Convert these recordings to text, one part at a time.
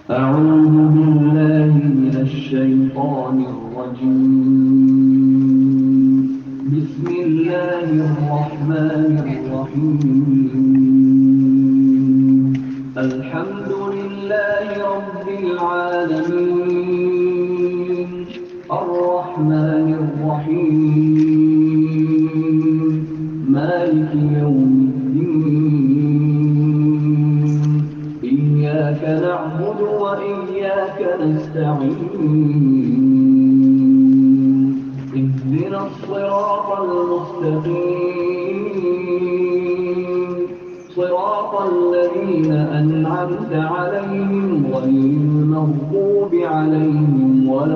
أعوذ بالله من الشيطان الرجيم. بسم الله الرحمن الرحيم. الحمد لله رب العالمين، الرحمن الرحيم، مالك يوم الدين. إياك نعبد وإياك نستعين. اهدنا الصراط المستقيم، صراط الذين أنعمت عليهم غير المغضوب عليهم ولا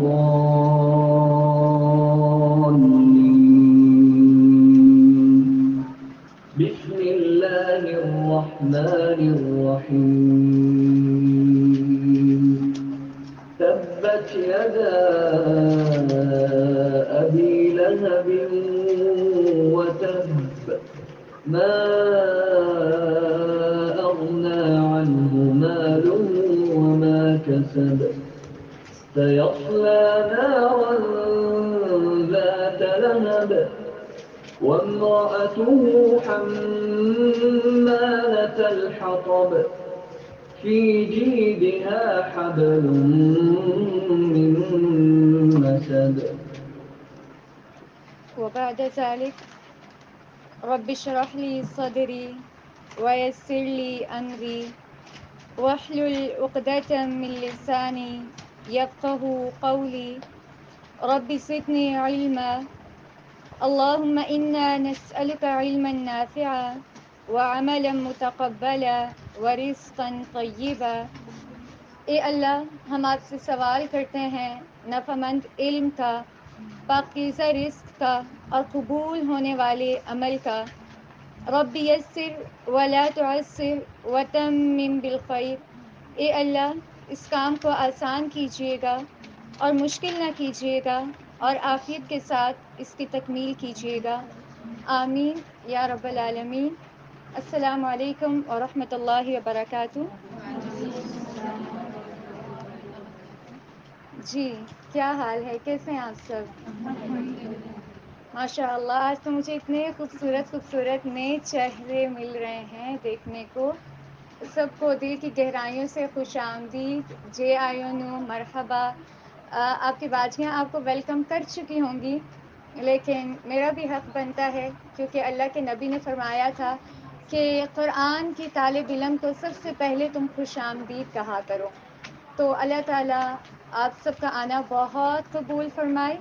الضالين. بسم الله الرحمن الرحيم. تبت يدا أبي لهب وتب، ما أغنى عنه ماله وما كسب، سيصلى نارا ذات لهب، وامرأته حمالة الحطب، في جيدها حبل من مسد. وبعد ذلك رب اشرح لي صدري ويسر لي أمري واحلل عقدة من لساني يفقه قولي. رب زدني علما. اللهم إنا نسألك علما نافعا وعملا متقبلا ورزقا طيبا. اے اللہ، ہم آپ سے سوال کرتے ہیں نفعمند علم کا، پاکیزہ رزق کا اور قبول ہونے والے عمل کا۔ رب یسر ولا تعسر وتمم بالخیر۔ اے اللہ، اس کام کو آسان کیجیے گا اور مشکل نہ کیجیے گا، اور عافیت کے ساتھ اس کی تکمیل کیجیے گا۔ آمین یا رب العالمین۔ السلام علیکم ورحمۃ اللہ وبرکاتہ۔ جی، کیا حال ہے؟ کیسے ہیں آپ سب؟ ماشاء اللہ، آج تو مجھے اتنے خوبصورت خوبصورت نئے چہرے مل رہے ہیں دیکھنے کو۔ سب کو دل کی گہرائیوں سے خوش آمدید، جے آئینو، مرحبا۔ آپ کی باجیاں آپ کو ویلکم کر چکی ہوں گی، لیکن میرا بھی حق بنتا ہے، کیونکہ اللہ کے نبی نے فرمایا تھا کہ قرآن کی طالب علم کو سب سے پہلے تم خوش آمدید کہا کرو۔ تو اللہ تعالیٰ آپ سب کا آنا بہت قبول فرمائے۔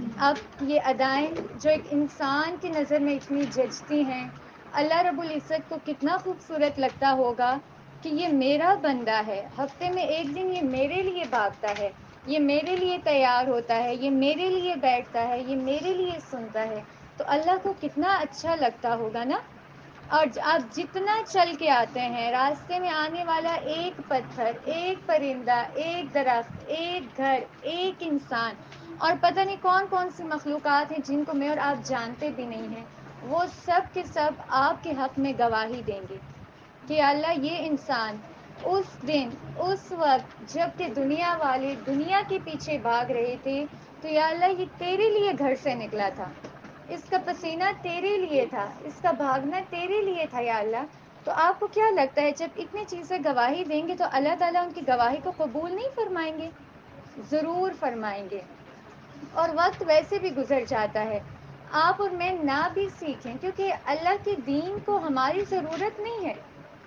اب یہ ادائیں جو ایک انسان کی نظر میں اتنی جچتی ہیں، اللہ رب العزت کو کتنا خوبصورت لگتا ہوگا کہ یہ میرا بندہ ہے، ہفتے میں ایک دن یہ میرے لیے بھاگتا ہے، یہ میرے لیے تیار ہوتا ہے، یہ میرے لیے بیٹھتا ہے، یہ میرے لیے سنتا ہے، تو اللہ کو کتنا اچھا لگتا ہوگا نا۔ اور آپ جتنا چل کے آتے ہیں، راستے میں آنے والا ایک پتھر، ایک پرندہ، ایک درخت، ایک گھر، ایک انسان، اور پتہ نہیں کون کون سی مخلوقات ہیں جن کو میں اور آپ جانتے بھی نہیں ہیں، وہ سب کے سب آپ کے حق میں گواہی دیں گے کہ اللہ، یہ انسان اس دن، اس وقت جب کہ دنیا والے دنیا کے پیچھے بھاگ رہے تھے، تو یا اللہ، یہ تیرے لیے گھر سے نکلا تھا، اس کا پسینہ تیرے لیے تھا، اس کا بھاگنا تیرے لیے تھا یا اللہ۔ تو آپ کو کیا لگتا ہے جب اتنی چیزیں گواہی دیں گے تو اللہ تعالیٰ ان کی گواہی کو قبول نہیں فرمائیں گے؟ ضرور فرمائیں گے۔ اور وقت ویسے بھی گزر جاتا ہے، آپ اور میں نہ بھی سیکھیں، کیونکہ اللہ کے دین کو ہماری ضرورت نہیں ہے،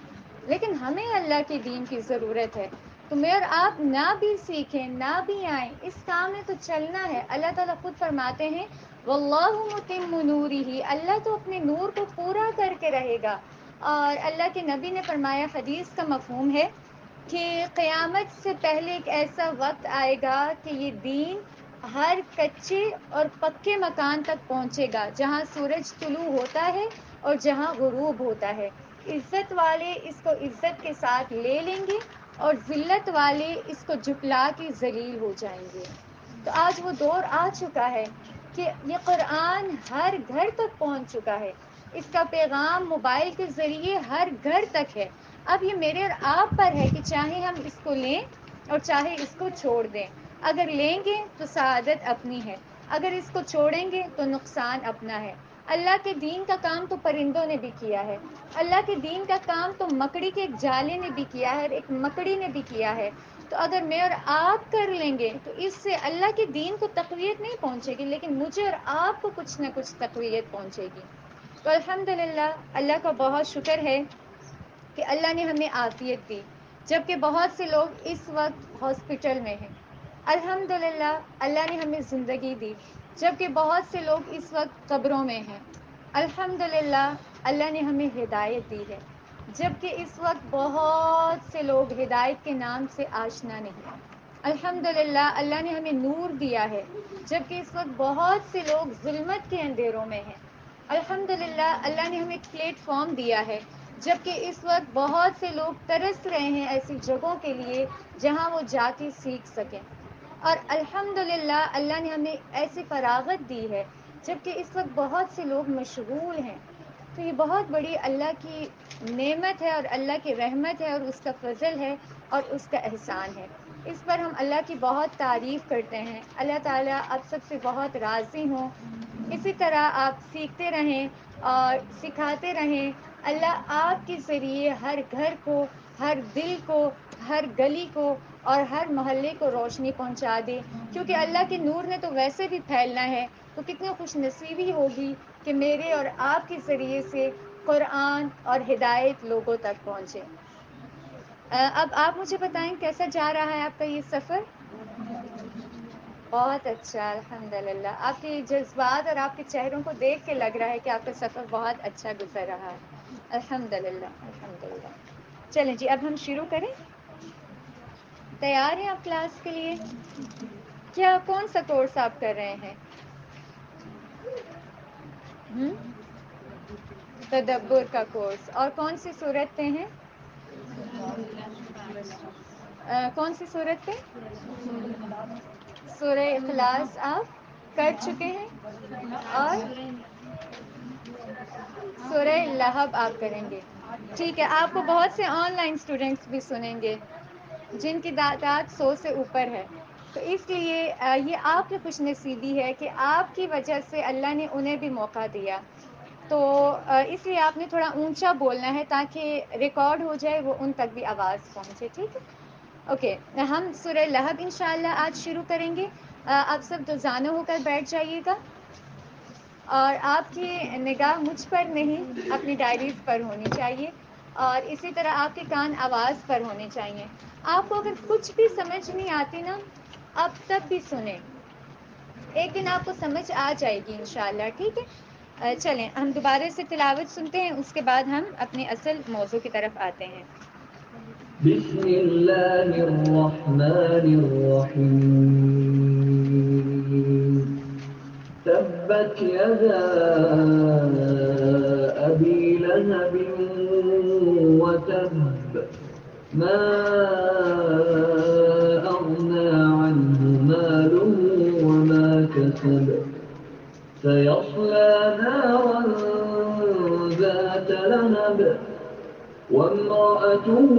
لیکن ہمیں اللہ کے دین کی ضرورت ہے۔ تو میں اور آپ نہ بھی سیکھیں، نہ بھی آئیں، اس کام میں تو چلنا ہے۔ اللہ تعالیٰ خود فرماتے ہیں واللہ متم نورہ، اللہ تو اپنے نور کو پورا کر کے رہے گا۔ اور اللہ کے نبی نے فرمایا، حدیث کا مفہوم ہے کہ قیامت سے پہلے ایک ایسا وقت آئے گا کہ یہ دین ہر کچے اور پکے مکان تک پہنچے گا، جہاں سورج طلوع ہوتا ہے اور جہاں غروب ہوتا ہے۔ عزت والے اس کو عزت کے ساتھ لے لیں گے، اور ذلت والے اس کو جھٹلا کے ذلیل ہو جائیں گے۔ تو آج وہ دور آ چکا ہے کہ یہ قرآن ہر گھر تک پہنچ چکا ہے، اس کا پیغام موبائل کے ذریعے ہر گھر تک ہے۔ اب یہ میرے اور آپ پر ہے کہ چاہے ہم اس کو لیں اور چاہے اس کو چھوڑ دیں. اگر لیں گے تو سعادت اپنی ہے, اگر اس کو چھوڑیں گے تو نقصان اپنا ہے. اللہ کے دین کا کام تو پرندوں نے بھی کیا ہے, اللہ کے دین کا کام تو مکڑی کے ایک جالے نے بھی کیا ہے, ایک مکڑی نے بھی کیا ہے. تو اگر میں اور آپ کر لیں گے تو اس سے اللہ کے دین کو تقویت نہیں پہنچے گی, لیکن مجھے اور آپ کو کچھ نہ کچھ تقویت پہنچے گی. تو الحمدللہ اللہ کا بہت شکر ہے کہ اللہ نے ہمیں عافیت دی, جبکہ بہت سے لوگ اس وقت ہاسپٹل میں ہیں. الحمدللہ اللہ نے ہمیں زندگی دی, جبکہ بہت سے لوگ اس وقت قبروں میں ہیں. الحمدللہ اللہ نے ہمیں ہدایت دی ہے, جبکہ اس وقت بہت سے لوگ ہدایت کے نام سے آشنا نہیں. الحمدللہ اللہ نے ہمیں نور دیا ہے, جبکہ اس وقت بہت سے لوگ ظلمت کے اندھیروں میں ہیں. الحمدللہ اللہ نے ہمیں ایک پلیٹ فارم دیا ہے, جبکہ اس وقت بہت سے لوگ ترس رہے ہیں ایسی جگہوں کے لیے جہاں وہ جا کے سیکھ سکیں. اور الحمدللہ اللہ نے ہمیں ایسی فراغت دی ہے, جبکہ اس وقت بہت سے لوگ مشغول ہیں. تو یہ بہت بڑی اللہ کی نعمت ہے اور اللہ کی رحمت ہے اور اس کا فضل ہے اور اس کا احسان ہے. اس پر ہم اللہ کی بہت تعریف کرتے ہیں. اللہ تعالیٰ آپ سب سے بہت راضی ہوں. اسی طرح آپ سیکھتے رہیں اور سکھاتے رہیں. اللہ آپ کے ذریعے ہر گھر کو, ہر دل کو, ہر گلی کو اور ہر محلے کو روشنی پہنچا دے, کیونکہ اللہ کے نور نے تو ویسے بھی پھیلنا ہے. تو کتنی خوش نصیبی ہوگی کہ میرے اور آپ کے ذریعے سے قرآن اور ہدایت لوگوں تک پہنچے. اب آپ مجھے بتائیں کیسا جا رہا ہے آپ کا یہ سفر؟ بہت اچھا, الحمدللہ. آپ کے جذبات اور آپ کے چہروں کو دیکھ کے لگ رہا ہے کہ آپ کا سفر بہت اچھا گزر رہا ہے. الحمدللہ الحمدللہ. چلیں جی اب ہم شروع کریں. تیار ہیں آپ کلاس کے لیے؟ کیا کون سا کورس آپ کر رہے ہیں؟ تدبر کا کورس. اور کون سی صورت پہ ہیں؟ کون سی صورت پہ؟ سورہ اخلاص آپ کر چکے ہیں, اور سورہ لہب آپ کریں گے. ٹھیک ہے, آپ کو بہت سے آن لائن اسٹوڈینٹس بھی سنیں گے جن کی تعداد 100 سے اوپر ہے. تو اس لیے یہ آپ کی خوش نصیبی ہے کہ آپ کی وجہ سے اللہ نے انہیں بھی موقع دیا. تو اس لیے آپ نے تھوڑا اونچا بولنا ہے تاکہ ریکارڈ ہو جائے, وہ ان تک بھی آواز پہنچے. ٹھیک ہے, اوکے. ہم سورہ لہب انشاءاللہ آج شروع کریں گے. آپ سب دوزانوں ہو کر بیٹھ جائیے گا, اور آپ کی نگاہ مجھ پر نہیں اپنی ڈائریز پر ہونی چاہیے, اور اسی طرح آپ کے کان آواز پر ہونے چاہیے. آپ کو اگر کچھ بھی سمجھ نہیں آتی نا, آپ تب بھی سنیں, ایک دن آپ کو سمجھ آ جائے گی انشاءاللہ. ٹھیک ہے, چلیں ہم دوبارہ سے تلاوت سنتے ہیں, اس کے بعد ہم اپنے اصل موضوع کی طرف آتے ہیں. بسم الله الرحمن الرحيم تبت يدا أبي لهب وتب ما أغنى عنه ماله وما كسب سيصلى نارا ذات لهب وامرأته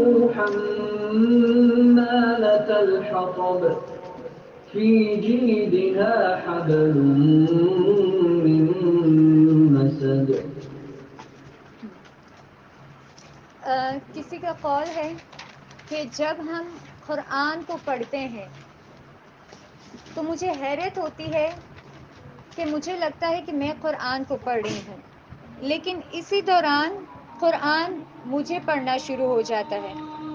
حمالة الحطب في جيدها حبل من مسد. کسی کا قول ہے کہ جب ہم قرآن کو پڑھتے ہیں تو مجھے حیرت ہوتی ہے کہ مجھے لگتا ہے کہ میں قرآن کو پڑھ رہی ہوں, لیکن اسی دوران قرآن مجھے پڑھنا شروع ہو جاتا ہے.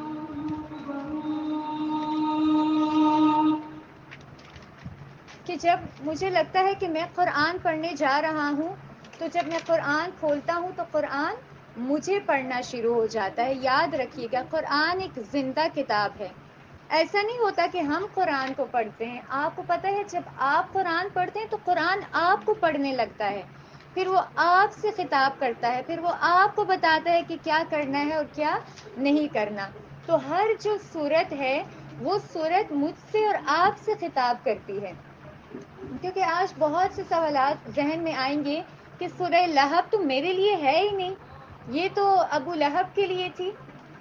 کہ جب مجھے لگتا ہے کہ میں قرآن پڑھنے جا رہا ہوں, تو جب میں قرآن کھولتا ہوں تو قرآن مجھے پڑھنا شروع ہو جاتا ہے. یاد رکھیے گا, قرآن ایک زندہ کتاب ہے. ایسا نہیں ہوتا کہ ہم قرآن کو پڑھتے ہیں. آپ کو پتہ ہے جب آپ قرآن پڑھتے ہیں تو قرآن آپ کو پڑھنے لگتا ہے, پھر وہ آپ سے خطاب کرتا ہے, پھر وہ آپ کو بتاتا ہے کہ کیا کرنا ہے اور کیا نہیں کرنا. تو ہر جو سورت ہے وہ سورت مجھ سے اور آپ سے خطاب کرتی ہے. کیونکہ آج بہت سے سوالات ذہن میں آئیں گے کہ سورہ لہب تو میرے لیے ہے ہی نہیں, یہ تو ابو لہب کے لیے تھی.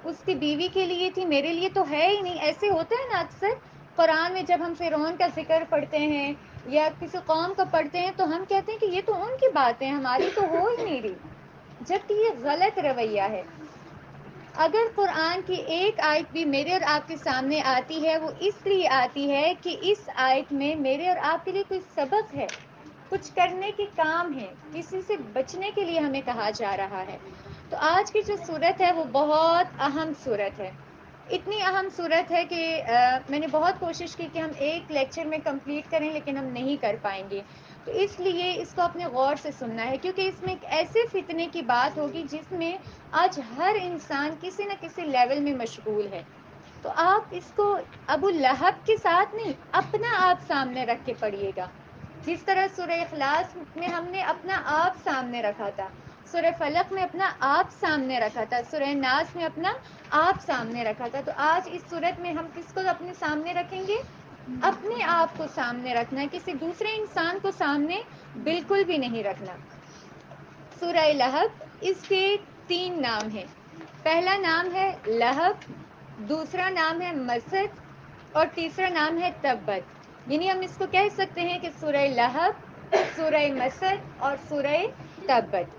اس کی بیوی کے لیے تھی، میرے لیے تو ہے ہی نہیں. ایسے ہوتا ہے نا اکثر قرآن میں جب ہم فرعون کا ذکر پڑھتے ہیں یا کسی قوم کا پڑھتے ہیں تو ہم کہتے ہیں کہ یہ تو ان کی باتیں ہماری تو ہو ہی نہیں رہی، جبکہ یہ غلط رویہ ہے. اگر قرآن کی ایک آیت بھی میرے اور آپ کے سامنے آتی ہے وہ اس لیے آتی ہے کہ اس آیت میں میرے اور آپ کے لیے کوئی سبق ہے، کچھ کرنے کے کام ہے، کسی سے بچنے کے لیے ہمیں کہا جا رہا ہے. تو آج کی جو صورت ہے وہ بہت اہم صورت ہے. اتنی اہم صورت ہے کہ میں نے بہت کوشش کی کہ ہم ایک لیکچر میں کمپلیٹ کریں لیکن ہم نہیں کر پائیں گے. تو اس لیے اس کو اپنے غور سے سننا ہے، کیونکہ اس میں ایک ایسے فتنے کی بات ہوگی جس میں آج ہر انسان کسی نہ کسی لیول میں مشغول ہے. تو آپ اس کو ابو لہب کے ساتھ نہیں، اپنا آپ سامنے رکھ کے پڑھیے گا. جس طرح سورہ اخلاص میں ہم نے اپنا آپ سامنے رکھا تھا، سورہ فلق میں اپنا آپ سامنے رکھا تھا، سورہ ناس میں اپنا آپ سامنے رکھا تھا. تو آج اس صورت میں ہم کس کو اپنے سامنے رکھیں گے؟ اپنے آپ کو سامنے رکھنا ہے، کسی دوسرے انسان کو سامنے بالکل بھی نہیں رکھنا. سورہ لہب، اس کے 3 نام ہیں. پہلا نام ہے لہب، دوسرا نام ہے مسد اور تیسرا نام ہے تبت. یعنی ہم اس کو کہہ سکتے ہیں کہ سورہ لہب، سورہ مسد اور سورہ تبت.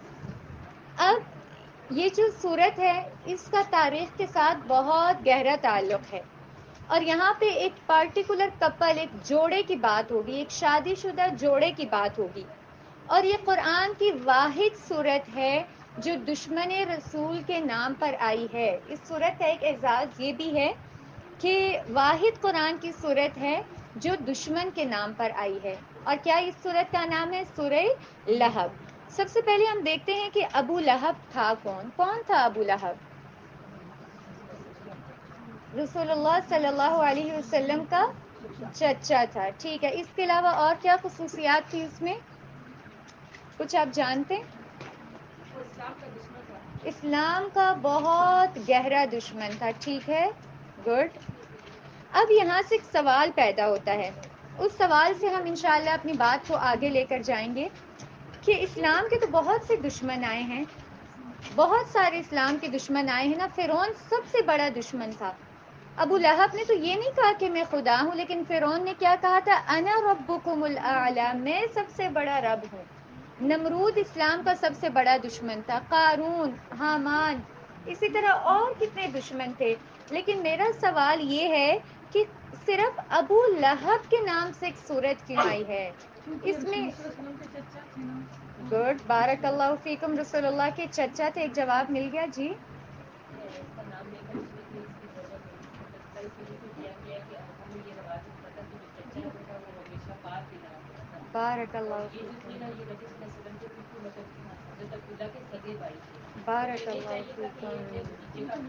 اب یہ جو صورت ہے اس کا تاریخ کے ساتھ بہت گہرا تعلق ہے، اور یہاں پہ ایک پارٹیکولر کپل، ایک جوڑے کی بات ہوگی، ایک شادی شدہ جوڑے کی بات ہوگی. اور یہ قرآن کی واحد صورت ہے جو دشمن رسول کے نام پر آئی ہے. اس صورت کا ایک اعزاز یہ بھی ہے کہ واحد قرآن کی صورت ہے جو دشمن کے نام پر آئی ہے. اور کیا اس صورت کا نام ہے؟ سورہ لہب. سب سے پہلے ہم دیکھتے ہیں کہ ابو لہب تھا کون؟ کون تھا ابو لہب؟ رسول اللہ صلی اللہ علیہ وسلم کا چچا تھا. ٹھیک ہے، اس کے علاوہ اور کیا خصوصیات تھی اس میں؟ کچھ آپ جانتے؟ اسلام کا بہت گہرا دشمن تھا. ٹھیک ہے، گڈ. اب یہاں سے ایک سوال پیدا ہوتا ہے، اس سوال سے ہم انشاءاللہ اپنی بات کو آگے لے کر جائیں گے کہ اسلام کے تو بہت سے دشمن آئے ہیں، بہت سارے اسلام کے دشمن آئے ہیں نا. فرعون سب سے بڑا دشمن تھا. ابو لہب نے تو یہ نہیں کہا کہ میں خدا ہوں، لیکن فرعون نے کیا کہا تھا؟ انا ربکم الاعلی، میں سب سے بڑا رب ہوں. نمرود اسلام کا سب سے بڑا دشمن تھا، قارون، حامان، اسی طرح اور کتنے دشمن تھے. لیکن میرا سوال یہ ہے کہ صرف ابو لہب کے نام سے ایک صورت کیوں آئی ہے؟ اس میں گڈ، بارک اللہ فیکم، رسول اللہ کے چچا تھے. ایک جواب مل گیا. جی، بارک اللہ فیکم، بارک اللہ فیکم.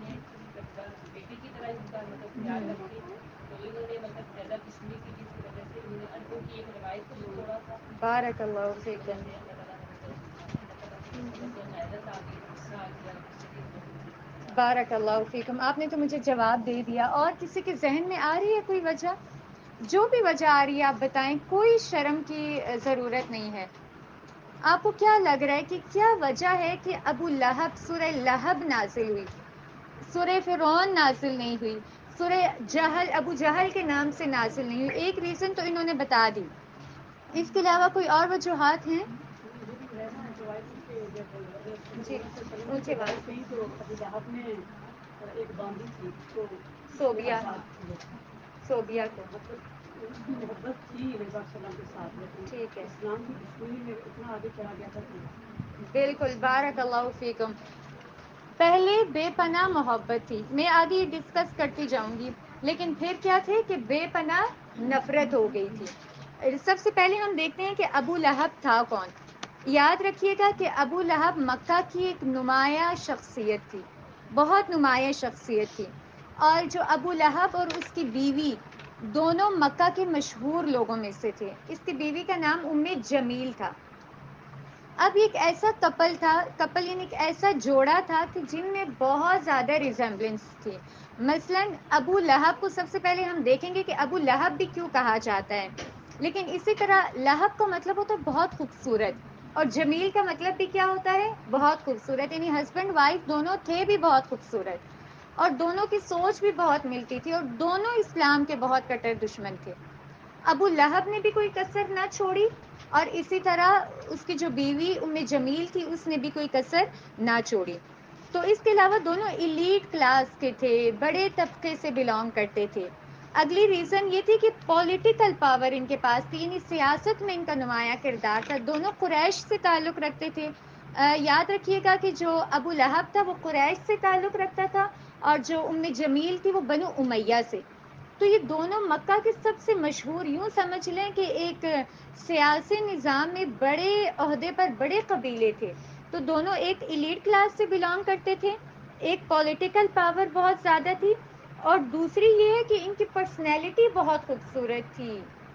بارک اللہ فیکم. بارک اللہ فیکم. آپ نے تو مجھے جواب دے دیا. اور کسی کے ذہن میں آ رہی ہے کوئی وجہ؟ جو بھی وجہ آ رہی ہے آپ بتائیں، کوئی شرم کی ضرورت نہیں ہے. آپ کو کیا لگ رہا ہے کہ کیا وجہ ہے کہ ابو لہب، سورہ لہب نازل ہوئی، سورہ فرعون نازل نہیں ہوئی، سورہ جہل، ابو جہل کے نام سے نازل نہیں ہوئی؟ ایک ریزن تو انہوں نے بتا دی. اس کے علاوہ کوئی اور وجوہات ہیں؟ جی، اونچی آواز میں. صوبیہ، صوبیہ کو محبت تھی کے ساتھ، ٹھیک ہے، اسلام کی دشمنی میں اتنا آگے چلا گیا تھا. بالکل، بارک اللہ فیکم. پہلے بے پناہ محبت تھی، میں آگے ڈسکس کرتی جاؤں گی. لیکن پھر کیا تھے کہ بے پناہ نفرت ہو گئی تھی. سب سے پہلے ہم دیکھتے ہیں کہ ابو لہب تھا کون. یاد رکھیے گا کہ ابو لہب مکہ کی ایک نمایاں شخصیت تھی، بہت نمایاں شخصیت تھی. اور جو ابو لہب اور اس کی بیوی دونوں مکہ کے مشہور لوگوں میں سے تھے. اس کی بیوی کا نام ام جمیل تھا. اب ایک ایسا کپل یعنی ایک ایسا جوڑا تھا کہ جن میں بہت زیادہ ریزمبلنس تھی. مثلا ابو لہب کو سب سے پہلے ہم دیکھیں گے کہ ابو لہب بھی کیوں کہا جاتا ہے. لیکن اسی طرح لہب کا مطلب ہوتا ہے بہت خوبصورت، اور جمیل کا مطلب بھی کیا ہوتا ہے؟ بہت خوبصورت. یعنی ہسبینڈ وائف دونوں تھے بھی بہت خوبصورت. اور دونوں کی سوچ بھی بہت ملتی تھی، اور دونوں اسلام کے بہت کٹر دشمن تھے. ابو لہب نے بھی کوئی کسر نہ چھوڑی، اور اسی طرح اس کی جو بیوی ام جمیل تھی اس نے بھی کوئی کسر نہ چھوڑی. تو اس کے علاوہ دونوں ایلیٹ کلاس کے تھے، بڑے طبقے سے بلانگ کرتے تھے. اگلی ریزن یہ تھی کہ پولیٹیکل پاور ان کے پاس تھی، یعنی سیاست میں ان کا نمایاں کردار تھا. دونوں قریش سے تعلق رکھتے تھے. یاد رکھیے گا کہ جو ابو لہب تھا وہ قریش سے تعلق رکھتا تھا، اور جو ام جمیل تھی وہ بنو امیہ سے. تو یہ دونوں مکہ کے سب سے مشہور، یوں سمجھ لیں کہ ایک سیاسی نظام میں بڑے عہدے پر بڑے قبیلے تھے. تو دونوں ایک ایلیٹ کلاس سے بلانگ کرتے تھے، ایک پولیٹیکل پاور بہت زیادہ تھی، اور دوسری یہ ہے کہ ان کی پرسنالٹی بہت خوبصورت تھی.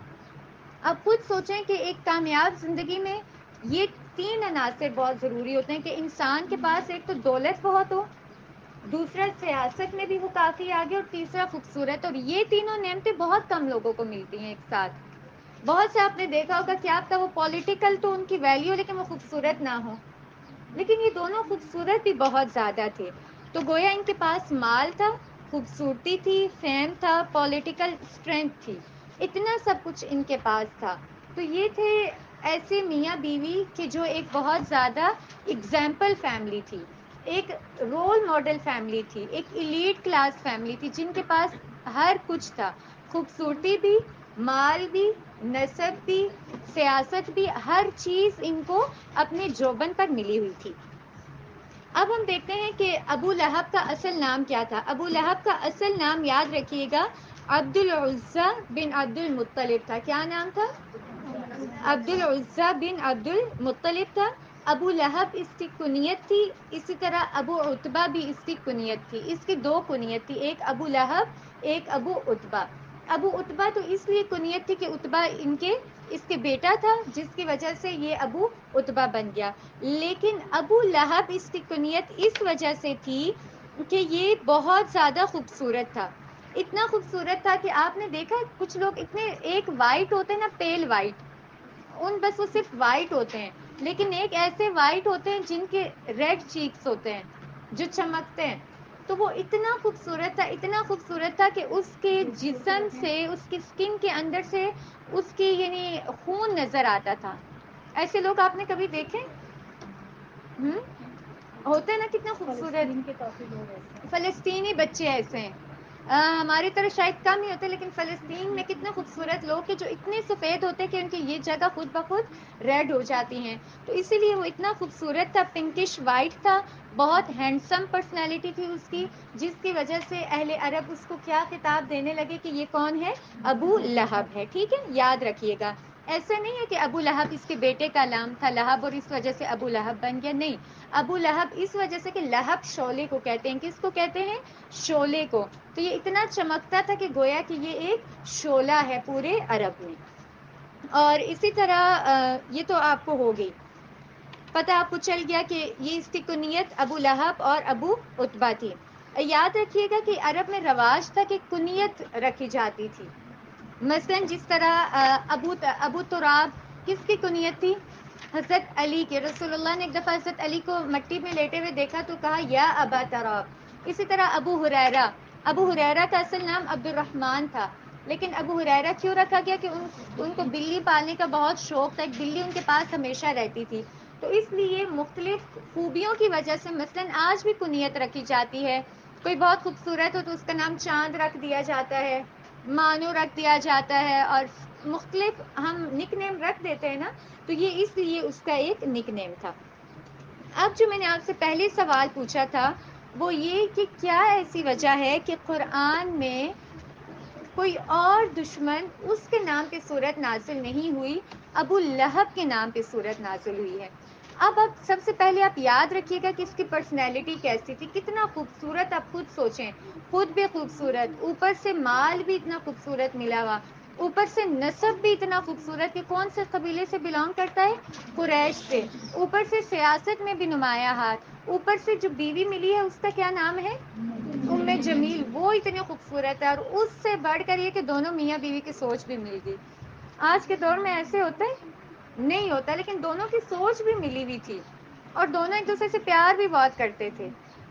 اب خود سوچیں کہ ایک کامیاب زندگی میں یہ تین عناصر بہت ضروری ہوتے ہیں کہ انسان کے پاس ایک تو دولت بہت ہو، دوسرا سیاست میں بھی وہ کافی آگے، اور تیسرا خوبصورت. اور یہ تینوں نعمتیں بہت کم لوگوں کو ملتی ہیں ایک ساتھ. بہت سے آپ نے دیکھا ہوگا کہ آپ کا وہ پولیٹیکل تو ان کی ویلیو لیکن وہ خوبصورت نہ ہو، لیکن یہ دونوں خوبصورت بھی بہت زیادہ تھے. تو گویا ان کے پاس مال تھا، خوبصورتی تھی، فیم تھا، پولیٹیکل اسٹرینتھ تھی، اتنا سب کچھ ان کے پاس تھا. تو یہ تھے ایسے میاں بیوی کہ جو ایک بہت زیادہ اگزامپل فیملی تھی، ایک رول ماڈل فیملی تھی، ایک ایلیٹ کلاس فیملی تھی، جن کے پاس ہر کچھ تھا، خوبصورتی بھی، مال بھی، نسب بھی، سیاست بھی، ہر چیز ان کو اپنے جوبن پر ملی ہوئی تھی. اب ہم دیکھتے ہیں کہ ابو لہب کا اصل نام کیا تھا. ابو لہب کا اصل نام یاد رکھیے گا عبد العزیٰ بن عبد المطلب تھا. کیا نام تھا؟ عبد العزیٰ بن عبد المطلب تھا. ابو لہب اس کی کنیت تھی، اسی طرح ابو عتبہ بھی اس کی کنیت تھی. اس کی دو کنیت تھی، ایک ابو لہب ایک ابو عتبہ. ابو عتبہ تو اس لیے کنیت تھی کہ عتبہ اس کے بیٹا تھا، جس کی وجہ سے یہ ابو عتبہ بن گیا. لیکن ابو لہب اس کی کنیت اس وجہ سے تھی کہ یہ بہت زیادہ خوبصورت تھا. اتنا خوبصورت تھا کہ آپ نے دیکھا کچھ لوگ اتنے، ایک وائٹ ہوتے ہیں نا، پیل وائٹ، بس وہ صرف وائٹ ہوتے ہیں، لیکن ایک ایسے وائٹ ہوتے ہیں جن کے ریڈ چیکس ہوتے ہیں جو چمکتے ہیں. تو وہ اتنا خوبصورت تھا، اتنا خوبصورت تھا کہ اس کے جسم سے، اس کی اسکن کے اندر سے اس کی یعنی خون نظر آتا تھا. ایسے لوگ آپ نے کبھی دیکھے؟ ہوتے ہیں نا کتنا خوبصورت. فلسطینی بچے ایسے ہیں، ہماری طرح شاید کم ہی ہوتے، لیکن فلسطین میں کتنے خوبصورت لوگ کہ جو اتنے سفید ہوتے کہ ان کی یہ جگہ خود بخود ریڈ ہو جاتی ہیں. تو اسی لیے وہ اتنا خوبصورت تھا، پنکش وائٹ تھا، بہت ہینڈسم پرسنالٹی تھی اس کی، جس کی وجہ سے اہل عرب اس کو کیا خطاب دینے لگے کہ یہ کون ہے؟ ابو لہب ہے. ٹھیک ہے، یاد رکھیے گا. ایسا نہیں ہے کہ ابو لہب اس کے بیٹے کا نام تھا لہب اور اس وجہ سے ابو لہب بن گیا، نہیں. ابو لہب اس وجہ سے کہ لہب شعلے کو کہتے ہیں. کس کو کہتے ہیں؟ شعلے کو. تو یہ اتنا چمکتا تھا کہ گویا کہ یہ ایک شعلہ ہے پورے عرب میں. اور اسی طرح یہ تو آپ کو ہو گئی، پتہ آپ کو چل گیا کہ یہ اس کی کنیت ابو لہب اور ابو عتبہ تھی. یاد رکھیے گا کہ عرب میں رواج تھا کہ کنیت رکھی جاتی تھی. مثلا جس طرح ابو تراب کس کی کنیت تھی؟ حضرت علی کے. رسول اللہ نے ایک دفعہ حضرت علی کو مٹی میں لیٹے ہوئے دیکھا تو کہا یا ابا تراب. اسی طرح ابو ہریرہ کا اصل نام عبد الرحمن تھا، لیکن ابو ہریرہ کیوں رکھا گیا کہ ان کو بلی پالنے کا بہت شوق تھا، ایک بلی ان کے پاس ہمیشہ رہتی تھی. تو اس لیے مختلف خوبیوں کی وجہ سے مثلا آج بھی کنیت رکھی جاتی ہے. کوئی بہت خوبصورت ہو تو اس کا نام چاند رکھ دیا جاتا ہے، مانو رکھ دیا جاتا ہے، اور مختلف ہم نک نیم رکھ دیتے ہیں نا، تو یہ اس لیے اس کا ایک نک نیم تھا. اب جو میں نے آپ سے پہلے سوال پوچھا تھا وہ یہ کہ کیا ایسی وجہ ہے کہ قرآن میں کوئی اور دشمن اس کے نام پہ صورت نازل نہیں ہوئی، ابو لہب کے نام پہ صورت نازل ہوئی ہے. اب سب سے پہلے آپ یاد رکھیے گا کہ اس کی پرسنالٹی کیسی تھی، کتنا خوبصورت. آپ خود سوچیں، خود بھی خوبصورت، اوپر سے مال بھی اتنا خوبصورت ملا ہوا، اوپر سے نسب بھی اتنا خوبصورت کہ کون سے قبیلے سے بلانگ کرتا ہے؟ قریش سے. اوپر سے سیاست میں بھی نمایاں ہاتھ، اوپر سے جو بیوی ملی ہے اس کا کیا نام ہے؟ ام جمیل. وہ اتنے خوبصورت ہے، اور اس سے بڑھ کر یہ کہ دونوں میاں بیوی کی سوچ بھی مل گئی. آج کے دور میں ایسے ہوتا ہے؟ نہیں ہوتا، لیکن دونوں کی سوچ بھی ملی ہوئی تھی، اور دونوں ایک دوسرے سے پیار بھی بہت کرتے تھے.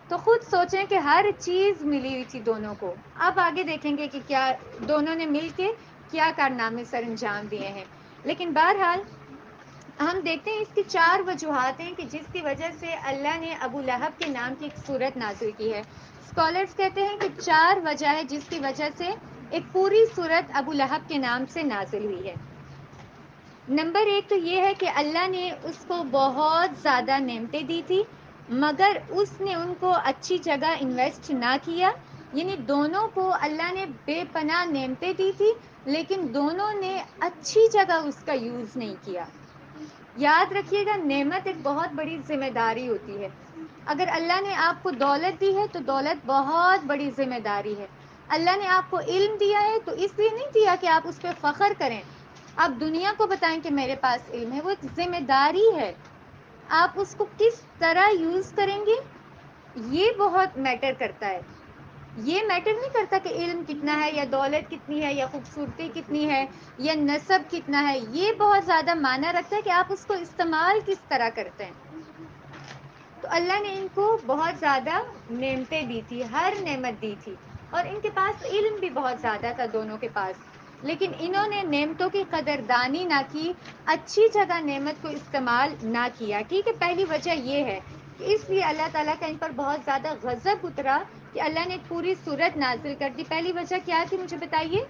تو خود سوچیں کہ ہر چیز ملی ہوئی تھی دونوں کو. اب آگے دیکھیں گے کہ کیا دونوں نے مل کے کیا کارنامے سر انجام دیے ہیں. لیکن بہرحال ہم دیکھتے ہیں اس کی 4 وجوہات ہیں کہ جس کی وجہ سے اللہ نے ابو لہب کے نام کی ایک صورت نازل کی ہے. اسکالرز کہتے ہیں کہ 4 وجہ ہے جس کی وجہ سے ایک پوری صورت ابو لہب کے نام سے نازل ہوئی ہے. نمبر 1 تو یہ ہے کہ اللہ نے اس کو بہت زیادہ نعمتیں دی تھی مگر اس نے ان کو اچھی جگہ انویسٹ نہ کیا. یعنی دونوں کو اللہ نے بے پناہ نعمتیں دی تھی لیکن دونوں نے اچھی جگہ اس کا یوز نہیں کیا. یاد رکھیے گا نعمت ایک بہت بڑی ذمہ داری ہوتی ہے. اگر اللہ نے آپ کو دولت دی ہے تو دولت بہت بڑی ذمہ داری ہے. اللہ نے آپ کو علم دیا ہے تو اس لیے نہیں دیا کہ آپ اس پہ فخر کریں، آپ دنیا کو بتائیں کہ میرے پاس علم ہے. وہ ایک ذمہ داری ہے، آپ اس کو کس طرح یوز کریں گے یہ بہت میٹر کرتا ہے. یہ میٹر نہیں کرتا کہ علم کتنا ہے یا دولت کتنی ہے یا خوبصورتی کتنی ہے یا نسب کتنا ہے. یہ بہت زیادہ معنی رکھتا ہے کہ آپ اس کو استعمال کس طرح کرتے ہیں. تو اللہ نے ان کو بہت زیادہ نعمتیں دی تھی، ہر نعمت دی تھی، اور ان کے پاس علم بھی بہت زیادہ تھا دونوں کے پاس. لیکن انہوں نے نعمتوں کی قدردانی نہ کی، اچھی جگہ نعمت کو استعمال نہ کیا. ٹھیک ہے، پہلی وجہ یہ ہے کہ اس لیے اللہ تعالیٰ کا ان پر بہت زیادہ غضب اترا کہ اللہ نے پوری صورت نازل کر دی. پہلی وجہ کیا تھی مجھے بتائیے؟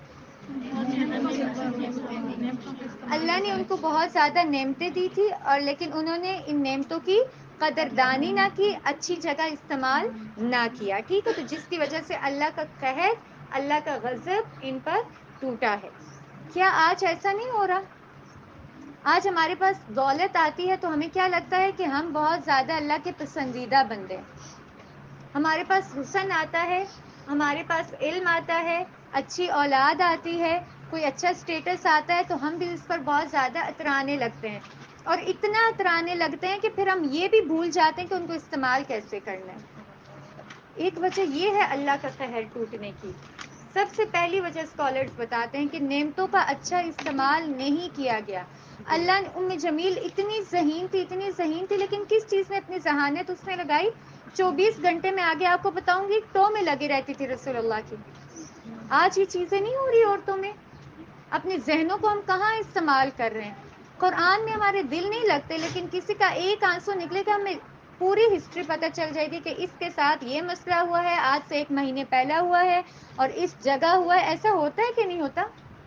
اللہ نے ان کو بہت زیادہ نعمتیں دی تھی اور لیکن انہوں نے ان نعمتوں کی قدردانی نہ کی، اچھی جگہ استعمال نہ کیا. ٹھیک ہے، تو جس کی وجہ سے اللہ کا قہر، اللہ کا غضب ان پر ٹوٹا ہے. کیا آج ایسا نہیں ہو رہا؟ آج ہمارے پاس دولت آتی ہے تو ہمیں کیا لگتا ہے کہ ہم بہت زیادہ اللہ کے پسندیدہ بندے ہیں. ہمارے پاس حسن آتا ہے، ہمارے پاس علم آتا ہے، اچھی اولاد آتی ہے، کوئی اچھا اسٹیٹس آتا ہے تو ہم بھی اس پر بہت زیادہ اترانے لگتے ہیں، اور اتنا اترانے لگتے ہیں کہ پھر ہم یہ بھی بھول جاتے ہیں کہ ان کو استعمال کیسے کرنا ہے. ایک وجہ یہ ہے اللہ کا قہر ٹوٹنے کی. سب سے پہلی وجہ اسکالرز بتاتے ہیں کہ نعمتوں کا اچھا استعمال نہیں کیا گیا. اللہ نے ام جمیل اتنی ذہین تھی لیکن کس چیز میں اپنی ذہانت اس نے لگائی؟ 24 گھنٹے میں آگے آپ کو بتاؤں گی ٹو میں لگی رہتی تھی رسول اللہ کی. آج یہ چیزیں نہیں ہو رہی عورتوں میں. اپنے ذہنوں کو ہم کہاں استعمال کر رہے ہیں؟ قرآن میں ہمارے دل نہیں لگتے لیکن کسی کا ایک آنسو نکلے گا ہمیں پوری ہسٹری پتہ چل جائے گی کہ اس کے ساتھ یہ مسئلہ ہوا ہے، آج سے 1 مہینے پہلا ہوا ہے اور اس جگہ ہوا ہے. ایسا ہوتا ہے کہ نہیں ہوتا؟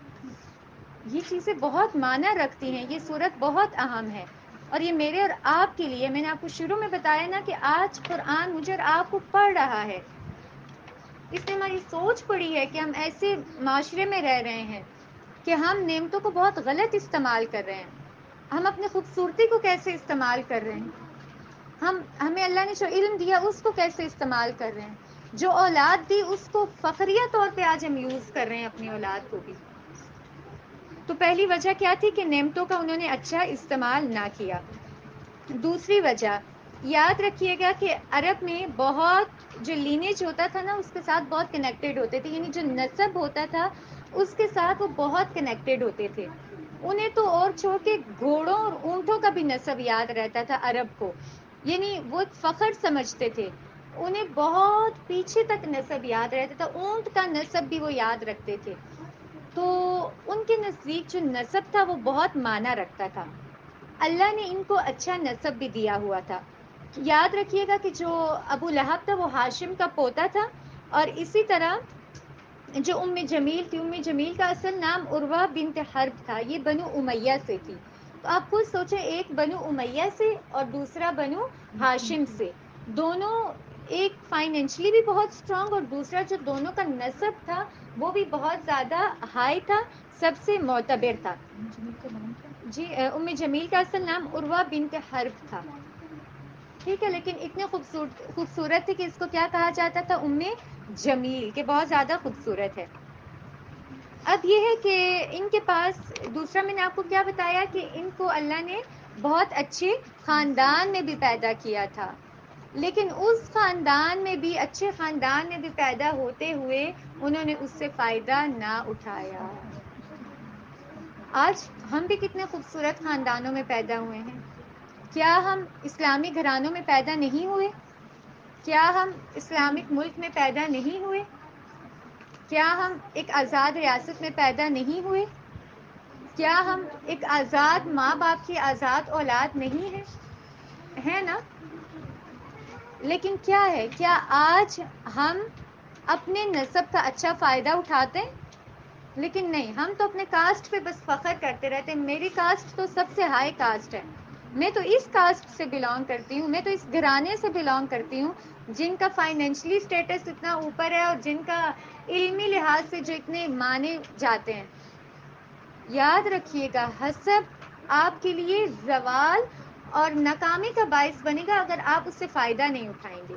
یہ چیزیں بہت معنی رکھتی ہیں. یہ صورت بہت اہم ہے اور یہ میرے اور آپ کے لیے، میں نے آپ کو شروع میں بتایا نا کہ آج قرآن مجھے اور آپ کو پڑھ رہا ہے. اس نے ہماری سوچ پڑی ہے کہ ہم ایسے معاشرے میں رہ رہے ہیں کہ ہم نعمتوں کو بہت غلط استعمال کر رہے ہیں. ہم اپنی خوبصورتی کو کیسے استعمال کر رہے ہیں، ہمیں اللہ نے جو علم دیا اس کو کیسے استعمال کر رہے ہیں، جو اولاد دی اس کو فخریہ طور پہ آج ہم یوز کر رہے ہیں اپنی اولاد کو بھی. تو پہلی وجہ کیا تھی کہ نعمتوں کا انہوں نے اچھا استعمال نہ کیا. دوسری وجہ یاد رکھیے گا کہ عرب میں بہت جو لینیج ہوتا تھا نا اس کے ساتھ بہت کنیکٹڈ ہوتے تھے. یعنی جو نسب ہوتا تھا اس کے ساتھ وہ بہت کنیکٹڈ ہوتے تھے. انہیں تو اور چھوڑ کے گھوڑوں اور اونٹوں کا بھی نسب یاد رہتا تھا عرب کو. یعنی وہ ایک فخر سمجھتے تھے. انہیں بہت پیچھے تک نسب یاد رہتا تھا، اونٹ کا نسب بھی وہ یاد رکھتے تھے. تو ان کے نزدیک جو نسب تھا وہ بہت معنی رکھتا تھا. اللہ نے ان کو اچھا نسب بھی دیا ہوا تھا. یاد رکھیے گا کہ جو ابو لہب تھا وہ ہاشم کا پوتا تھا، اور اسی طرح جو ام جمیل تھی، ام جمیل کا اصل نام عروہ بنت حرب تھا. یہ بنو امیہ سے تھی. تو آپ خود سوچیں، ایک بنو امیہ سے اور دوسرا بنو ہاشم سے، دونوں ایک فائنینشلی بھی بہت اسٹرانگ اور دوسرا جو دونوں کا نسب تھا وہ بھی بہت زیادہ ہائی تھا، سب سے معتبر تھا. جی ام جمیل کا اصل نام عروہ بنت حرب تھا. ٹھیک ہے، لیکن اتنے خوبصورت تھی کہ اس کو کیا کہا جاتا تھا؟ ام جمیل، کہ بہت زیادہ خوبصورت ہے. اب یہ ہے کہ ان کے پاس دوسرا میں نے آپ کو کیا بتایا کہ ان کو اللہ نے بہت اچھے خاندان میں بھی پیدا کیا تھا، لیکن اس خاندان میں بھی، اچھے خاندان میں بھی پیدا ہوتے ہوئے انہوں نے اس سے فائدہ نہ اٹھایا. آج ہم بھی کتنے خوبصورت خاندانوں میں پیدا ہوئے ہیں. کیا ہم اسلامی گھرانوں میں پیدا نہیں ہوئے؟ کیا ہم اسلامک ملک میں پیدا نہیں ہوئے؟ کیا ہم ایک آزاد ریاست میں پیدا نہیں ہوئے؟ کیا ہم ایک آزاد ماں باپ کی آزاد اولاد نہیں ہے نا؟ لیکن کیا ہے، کیا آج ہم اپنے نسب کا اچھا فائدہ اٹھاتے ہیں؟ لیکن نہیں، ہم تو اپنے کاسٹ پہ بس فخر کرتے رہتے ہیں، میری کاسٹ تو سب سے ہائی کاسٹ ہے، میں تو اس کاسٹ سے بلانگ کرتی ہوں، میں تو اس گھرانے سے بلانگ کرتی ہوں جن کا فائنینشلی سٹیٹس اتنا اوپر ہے اور جن کا علمی لحاظ سے جو اتنے مانے جاتے ہیں۔ یاد رکھیے گا، حسب آپ کے لیے زوال اور ناکامی کا باعث بنے گا اگر آپ اس سے فائدہ نہیں اٹھائیں گے۔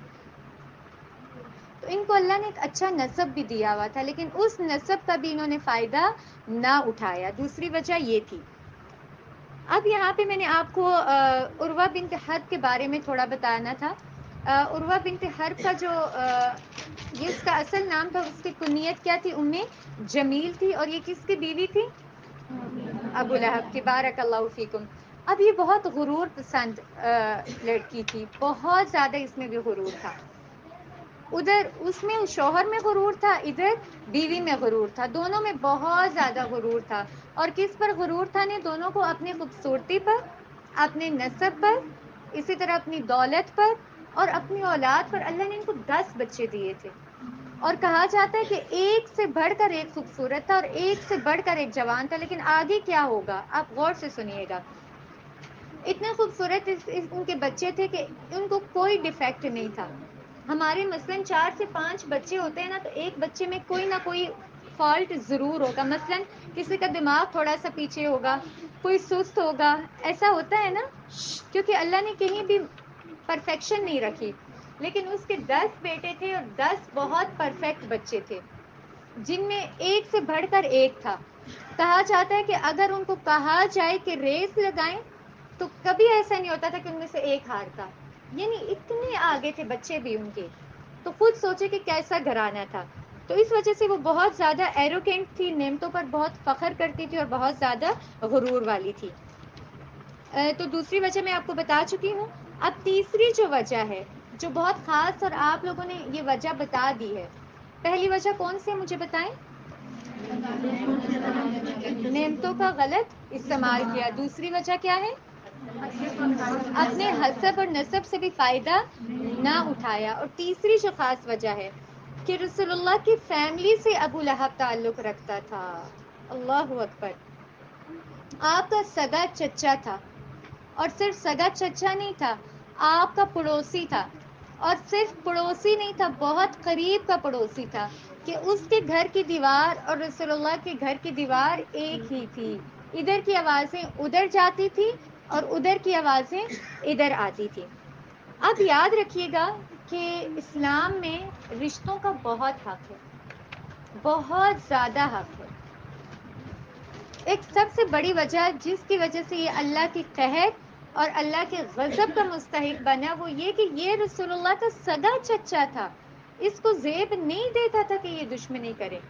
تو ان کو اللہ نے ایک اچھا نسب بھی دیا ہوا تھا، لیکن اس نسب کا بھی انہوں نے فائدہ نہ اٹھایا، دوسری وجہ یہ تھی۔ اب یہاں پہ میں نے آپ کو عروہ بنت حرب کے بارے میں تھوڑا بتانا تھا۔ عروہ بنت حرب کا جو یہ اس کا اصل نام تھا، اس کی کنیت کیا تھی؟ ام جمیل تھی، اور یہ کس کی بیوی تھی؟ ابو لہب کی، بارک اللہ فیکم۔ اب یہ بہت غرور پسند لڑکی تھی، بہت زیادہ اس میں بھی غرور تھا، ادھر اس میں شوہر میں غرور تھا، ادھر بیوی میں غرور تھا، دونوں میں بہت زیادہ غرور تھا۔ اور کس پر غرور تھا نے دونوں کو؟ اپنی خوبصورتی پر، اپنے نسب پر، اسی طرح اپنی دولت پر اور اپنی اولاد پر۔ اللہ نے ان کو 10 بچے دیے تھے، اور کہا جاتا ہے کہ ایک سے بڑھ کر ایک خوبصورت تھا اور ایک سے بڑھ کر ایک جوان تھا۔ لیکن آگے کیا ہوگا آپ غور سے سنیے گا، اتنے خوبصورت ان کے بچے تھے کہ ان کو کوئی ڈیفیکٹ نہیں تھا۔ ہمارے مثلاً 4 سے 5 بچے ہوتے ہیں نا، تو ایک بچے میں کوئی نہ کوئی فالٹ ضرور ہوگا، مثلاً کسی کا دماغ تھوڑا سا پیچھے ہوگا، کوئی سست ہوگا، ایسا ہوتا ہے نا، کیونکہ اللہ نے کہیں بھی پرفیکشن نہیں رکھی۔ لیکن اس کے 10 بیٹے تھے اور 10 بہت پرفیکٹ بچے تھے، جن میں ایک سے بڑھ کر ایک تھا۔ کہا جاتا ہے کہ اگر ان کو کہا جائے کہ ریس لگائیں تو کبھی ایسا نہیں ہوتا تھا کہ ان میں سے ایک ہارتا، یعنی اتنے آگے تھے بچے بھی ان کے۔ تو خود سوچے کہ کیسا گھرانہ تھا۔ تو اس وجہ سے وہ بہت زیادہ ایروگینٹ تھی، نعمتوں پر بہت فخر کرتی تھی اور بہت زیادہ غرور والی تھی۔ تو دوسری وجہ میں آپ کو بتا چکی ہوں۔ اب تیسری جو وجہ ہے، جو بہت خاص، اور آپ لوگوں نے یہ وجہ بتا دی ہے۔ پہلی وجہ کون سی ہے مجھے بتائیں؟ نعمتوں کا غلط استعمال کیا۔ دوسری وجہ کیا ہے؟ اپنے حسب اور نسب سے بھی فائدہ نہ اٹھایا۔ اور تیسری جو خاص وجہ ہے کہ رسول اللہ کی فیملی سے ابو لہب تعلق رکھتا تھا۔ اللہ اکبر، آپ کا سگا چچا تھا، اور صرف سگا چچا نہیں تھا، آپ کا پڑوسی تھا، اور صرف پڑوسی نہیں تھا، بہت قریب کا پڑوسی تھا، کہ اس کے گھر کی دیوار اور رسول اللہ کے گھر کی دیوار ایک ہی تھی، ادھر کی آوازیں ادھر جاتی تھی اور ادھر کی آوازیں ادھر آتی تھی۔ اب یاد رکھیے گا کہ اسلام میں رشتوں کا بہت حق ہے، بہت زیادہ حق ہے۔ ایک سب سے بڑی وجہ جس کی وجہ سے یہ اللہ کی قہر اور اللہ کے غضب کا مستحق بنا، وہ یہ کہ یہ رسول اللہ کا سگا چچا تھا، اس کو زیب نہیں دیتا تھا کہ یہ دشمنی کرے،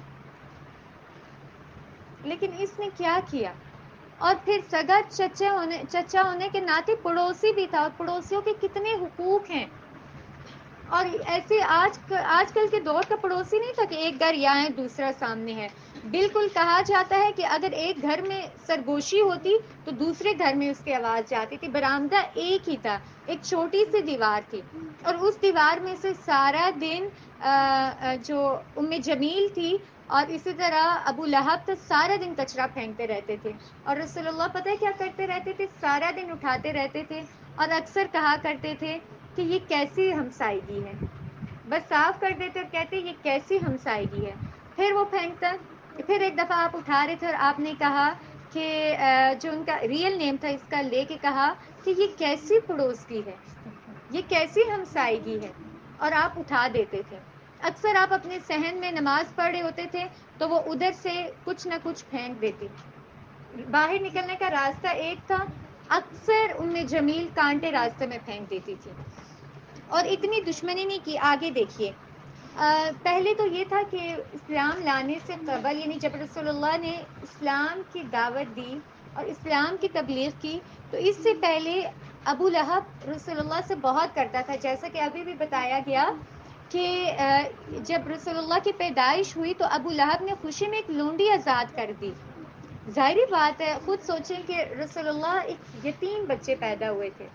لیکن اس نے کیا کیا؟ اور پھر سگا چچا ہونے کے ناطے پڑوسی بھی تھا، اور پڑوسیوں کے کتنے حقوق ہیں۔ اور ایسے آج کل کے دور کا پڑوسی نہیں تھا کہ ایک گھر یہاں ہے دوسرا سامنے ہے، بالکل کہا جاتا ہے کہ اگر ایک گھر میں سرگوشی ہوتی تو دوسرے گھر میں اس کی آواز جاتی تھی۔ برآمدہ ایک ہی تھا، ایک چھوٹی سی دیوار تھی، اور اس دیوار میں سے سارا دن جو ام جمیل تھی اور اسی طرح ابو لہب تو سارا دن کچرا پھینکتے رہتے تھے، اور رسول اللہ پتہ ہے کیا کرتے رہتے تھے؟ سارا دن اٹھاتے رہتے تھے اور اکثر کہا کرتے تھے کہ یہ کیسی ہمسائیگی ہے، بس صاف کر دیتے اور کہتے یہ کیسی ہمسائیگی ہے۔ پھر وہ پھینکتا، پھر ایک دفعہ آپ اٹھا رہے تھے اور آپ نے کہا کہ جو ان کا ریئل نیم تھا اس کا لے کے کہا کہ یہ کیسی پڑوسی ہے، یہ کیسی ہمسائیگی ہے، اور آپ اٹھا دیتے تھے۔ اکثر آپ اپنے صحن میں نماز پڑھ رہے ہوتے تھے تو وہ ادھر سے کچھ نہ کچھ پھینک دیتی، باہر نکلنے کا راستہ ایک تھا، اکثر ام جمیل کانٹے راستے میں پھینک دیتی تھی، اور اتنی دشمنی نہیں کی۔ آگے دیکھیے، پہلے تو یہ تھا کہ اسلام لانے سے قبل، یعنی جب رسول اللہ نے اسلام کی دعوت دی اور اسلام کی تبلیغ کی. تو اس سے پہلے ابو لہب رسول اللہ سے بہت کرتا تھا، جیسا کہ ابھی بھی بتایا گیا کہ جب رسول اللہ کی پیدائش ہوئی تو ابو لہب نے خوشی میں ایک لونڈی آزاد کر دی. ظاہری بات ہے، خود سوچیں کہ رسول اللہ ایک یتیم بچے پیدا ہوئے تھے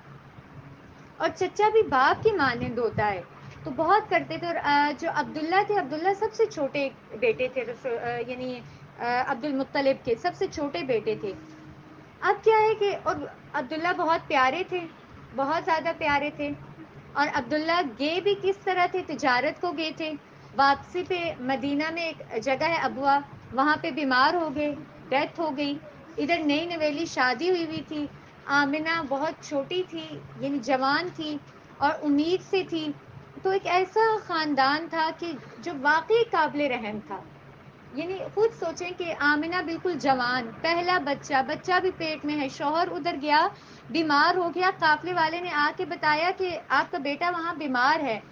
اور چچا بھی باپ کی مانند ہوتا ہے، تو بہت کرتے تھے. اور جو عبداللہ تھے، عبداللہ سب سے چھوٹے بیٹے تھے، یعنی عبد المطلب کے سب سے چھوٹے بیٹے تھے. اب کیا ہے کہ اور عبداللہ بہت پیارے تھے، بہت زیادہ پیارے تھے. اور عبداللہ گئے بھی کس طرح تھے؟ تجارت کو گئے تھے. واپسی پہ مدینہ میں ایک جگہ ہے ابوا، وہاں پہ بیمار ہو گئے، ڈیتھ ہو گئی. ادھر نئی نویلی شادی ہوئی تھی. آمنہ بہت چھوٹی تھی، یعنی جوان تھی اور امید سے تھی. تو ایک ایسا خاندان تھا کہ جو واقعی قابل رحم تھا. یعنی خود سوچیں کہ آمنہ بالکل جوان، پہلا بچہ بھی پیٹ میں ہے، شوہر ادھر گیا بیمار ہو گیا. قافلے والے نے آ کے بتایا کہ آپ کا بیٹا وہاں بیمار ہے.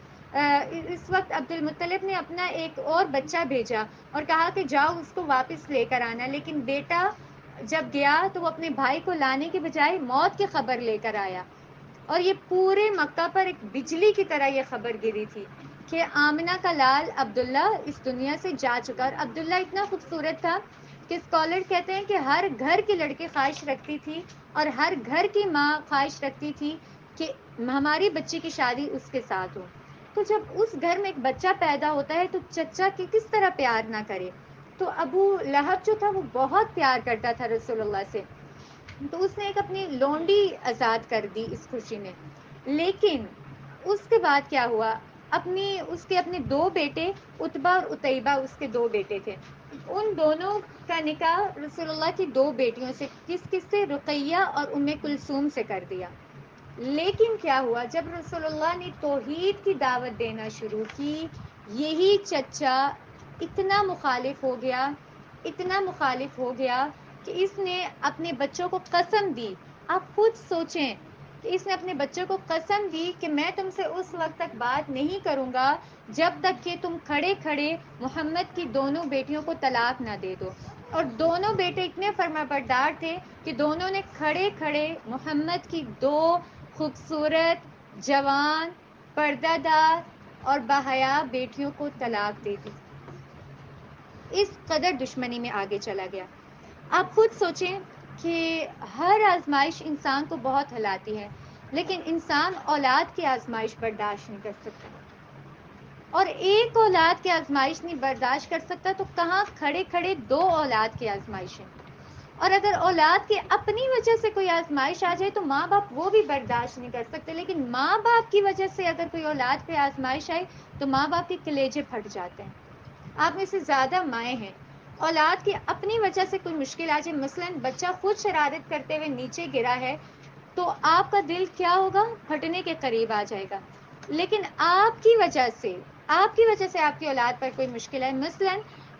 اس وقت عبد المطلب نے اپنا ایک اور بچہ بھیجا اور کہا کہ جاؤ اس کو واپس لے کر آنا. لیکن بیٹا جب گیا تو وہ اپنے بھائی کو لانے کے بجائے موت کی خبر لے کر آیا. اور یہ پورے مکہ پر ایک بجلی کی طرح یہ خبر گری تھی کہ آمنہ کا لال عبداللہ اس دنیا سے جا چکا. اور عبداللہ اتنا خوبصورت تھا کہ اسکالر کہتے ہیں کہ ہر گھر کی لڑکی خواہش رکھتی تھی اور ہر گھر کی ماں خواہش رکھتی تھی کہ ہماری بچی کی شادی اس کے ساتھ ہو. تو جب اس گھر میں ایک بچہ پیدا ہوتا ہے تو چچا کی کس طرح پیار نہ کرے. تو ابو لہب جو تھا وہ بہت پیار کرتا تھا رسول اللہ سے، تو اس نے ایک اپنی لونڈی آزاد کر دی اس خوشی میں. لیکن اس کے بعد کیا ہوا؟ اس کے اپنے دو بیٹے اتبا اور اتیبہ اس کے دو بیٹے تھے. ان دونوں کا نکاح رسول اللہ کی دو بیٹیوں سے، کس سے؟ رقیہ اور ام کلثوم سے کر دیا. لیکن کیا ہوا؟ جب رسول اللہ نے توحید کی دعوت دینا شروع کی، یہی چچا اتنا مخالف ہو گیا، اتنا مخالف ہو گیا کہ اس نے اپنے بچوں کو قسم دی. آپ خود سوچیں کہ اس نے اپنے بچوں کو قسم دی کہ میں تم سے اس وقت تک بات نہیں کروں گا جب تک کہ تم کھڑے کھڑے محمد کی دونوں بیٹیوں کو طلاق نہ دے دو. اور دونوں بیٹے اتنے فرما بردار تھے کہ دونوں نے کھڑے کھڑے محمد کی دو خوبصورت، جوان، پردہ دار اور باحیا بیٹیوں کو طلاق دے دی. اس قدر دشمنی میں آگے چلا گیا. آپ خود سوچیں کہ ہر آزمائش انسان کو بہت ہلاتی ہے، لیکن انسان اولاد کی آزمائش برداشت نہیں کر سکتا. اور ایک اولاد کی آزمائش نہیں برداشت کر سکتا تو کہاں کھڑے کھڑے دو اولاد کی آزمائشیں. اور اگر اولاد کی اپنی وجہ سے کوئی آزمائش آ جائے تو ماں باپ وہ بھی برداشت نہیں کر سکتے، لیکن ماں باپ کی وجہ سے اگر کوئی اولاد پہ آزمائش آئے تو ماں باپ کے کلیجے پھٹ جاتے ہیں. آپ میں سے زیادہ مائیں ہیں، اولاد کی اپنی وجہ سے کوئی مشکل آ جائے، مثلا بچہ خود شرارت کرتے ہوئے نیچے گرا ہے تو آپ کا دل کیا ہوگا؟ پھٹنے کے قریب آ جائے گا. لیکن آپ کی وجہ سے آپ کی اولاد پر کوئی مشکل ہے، مثلا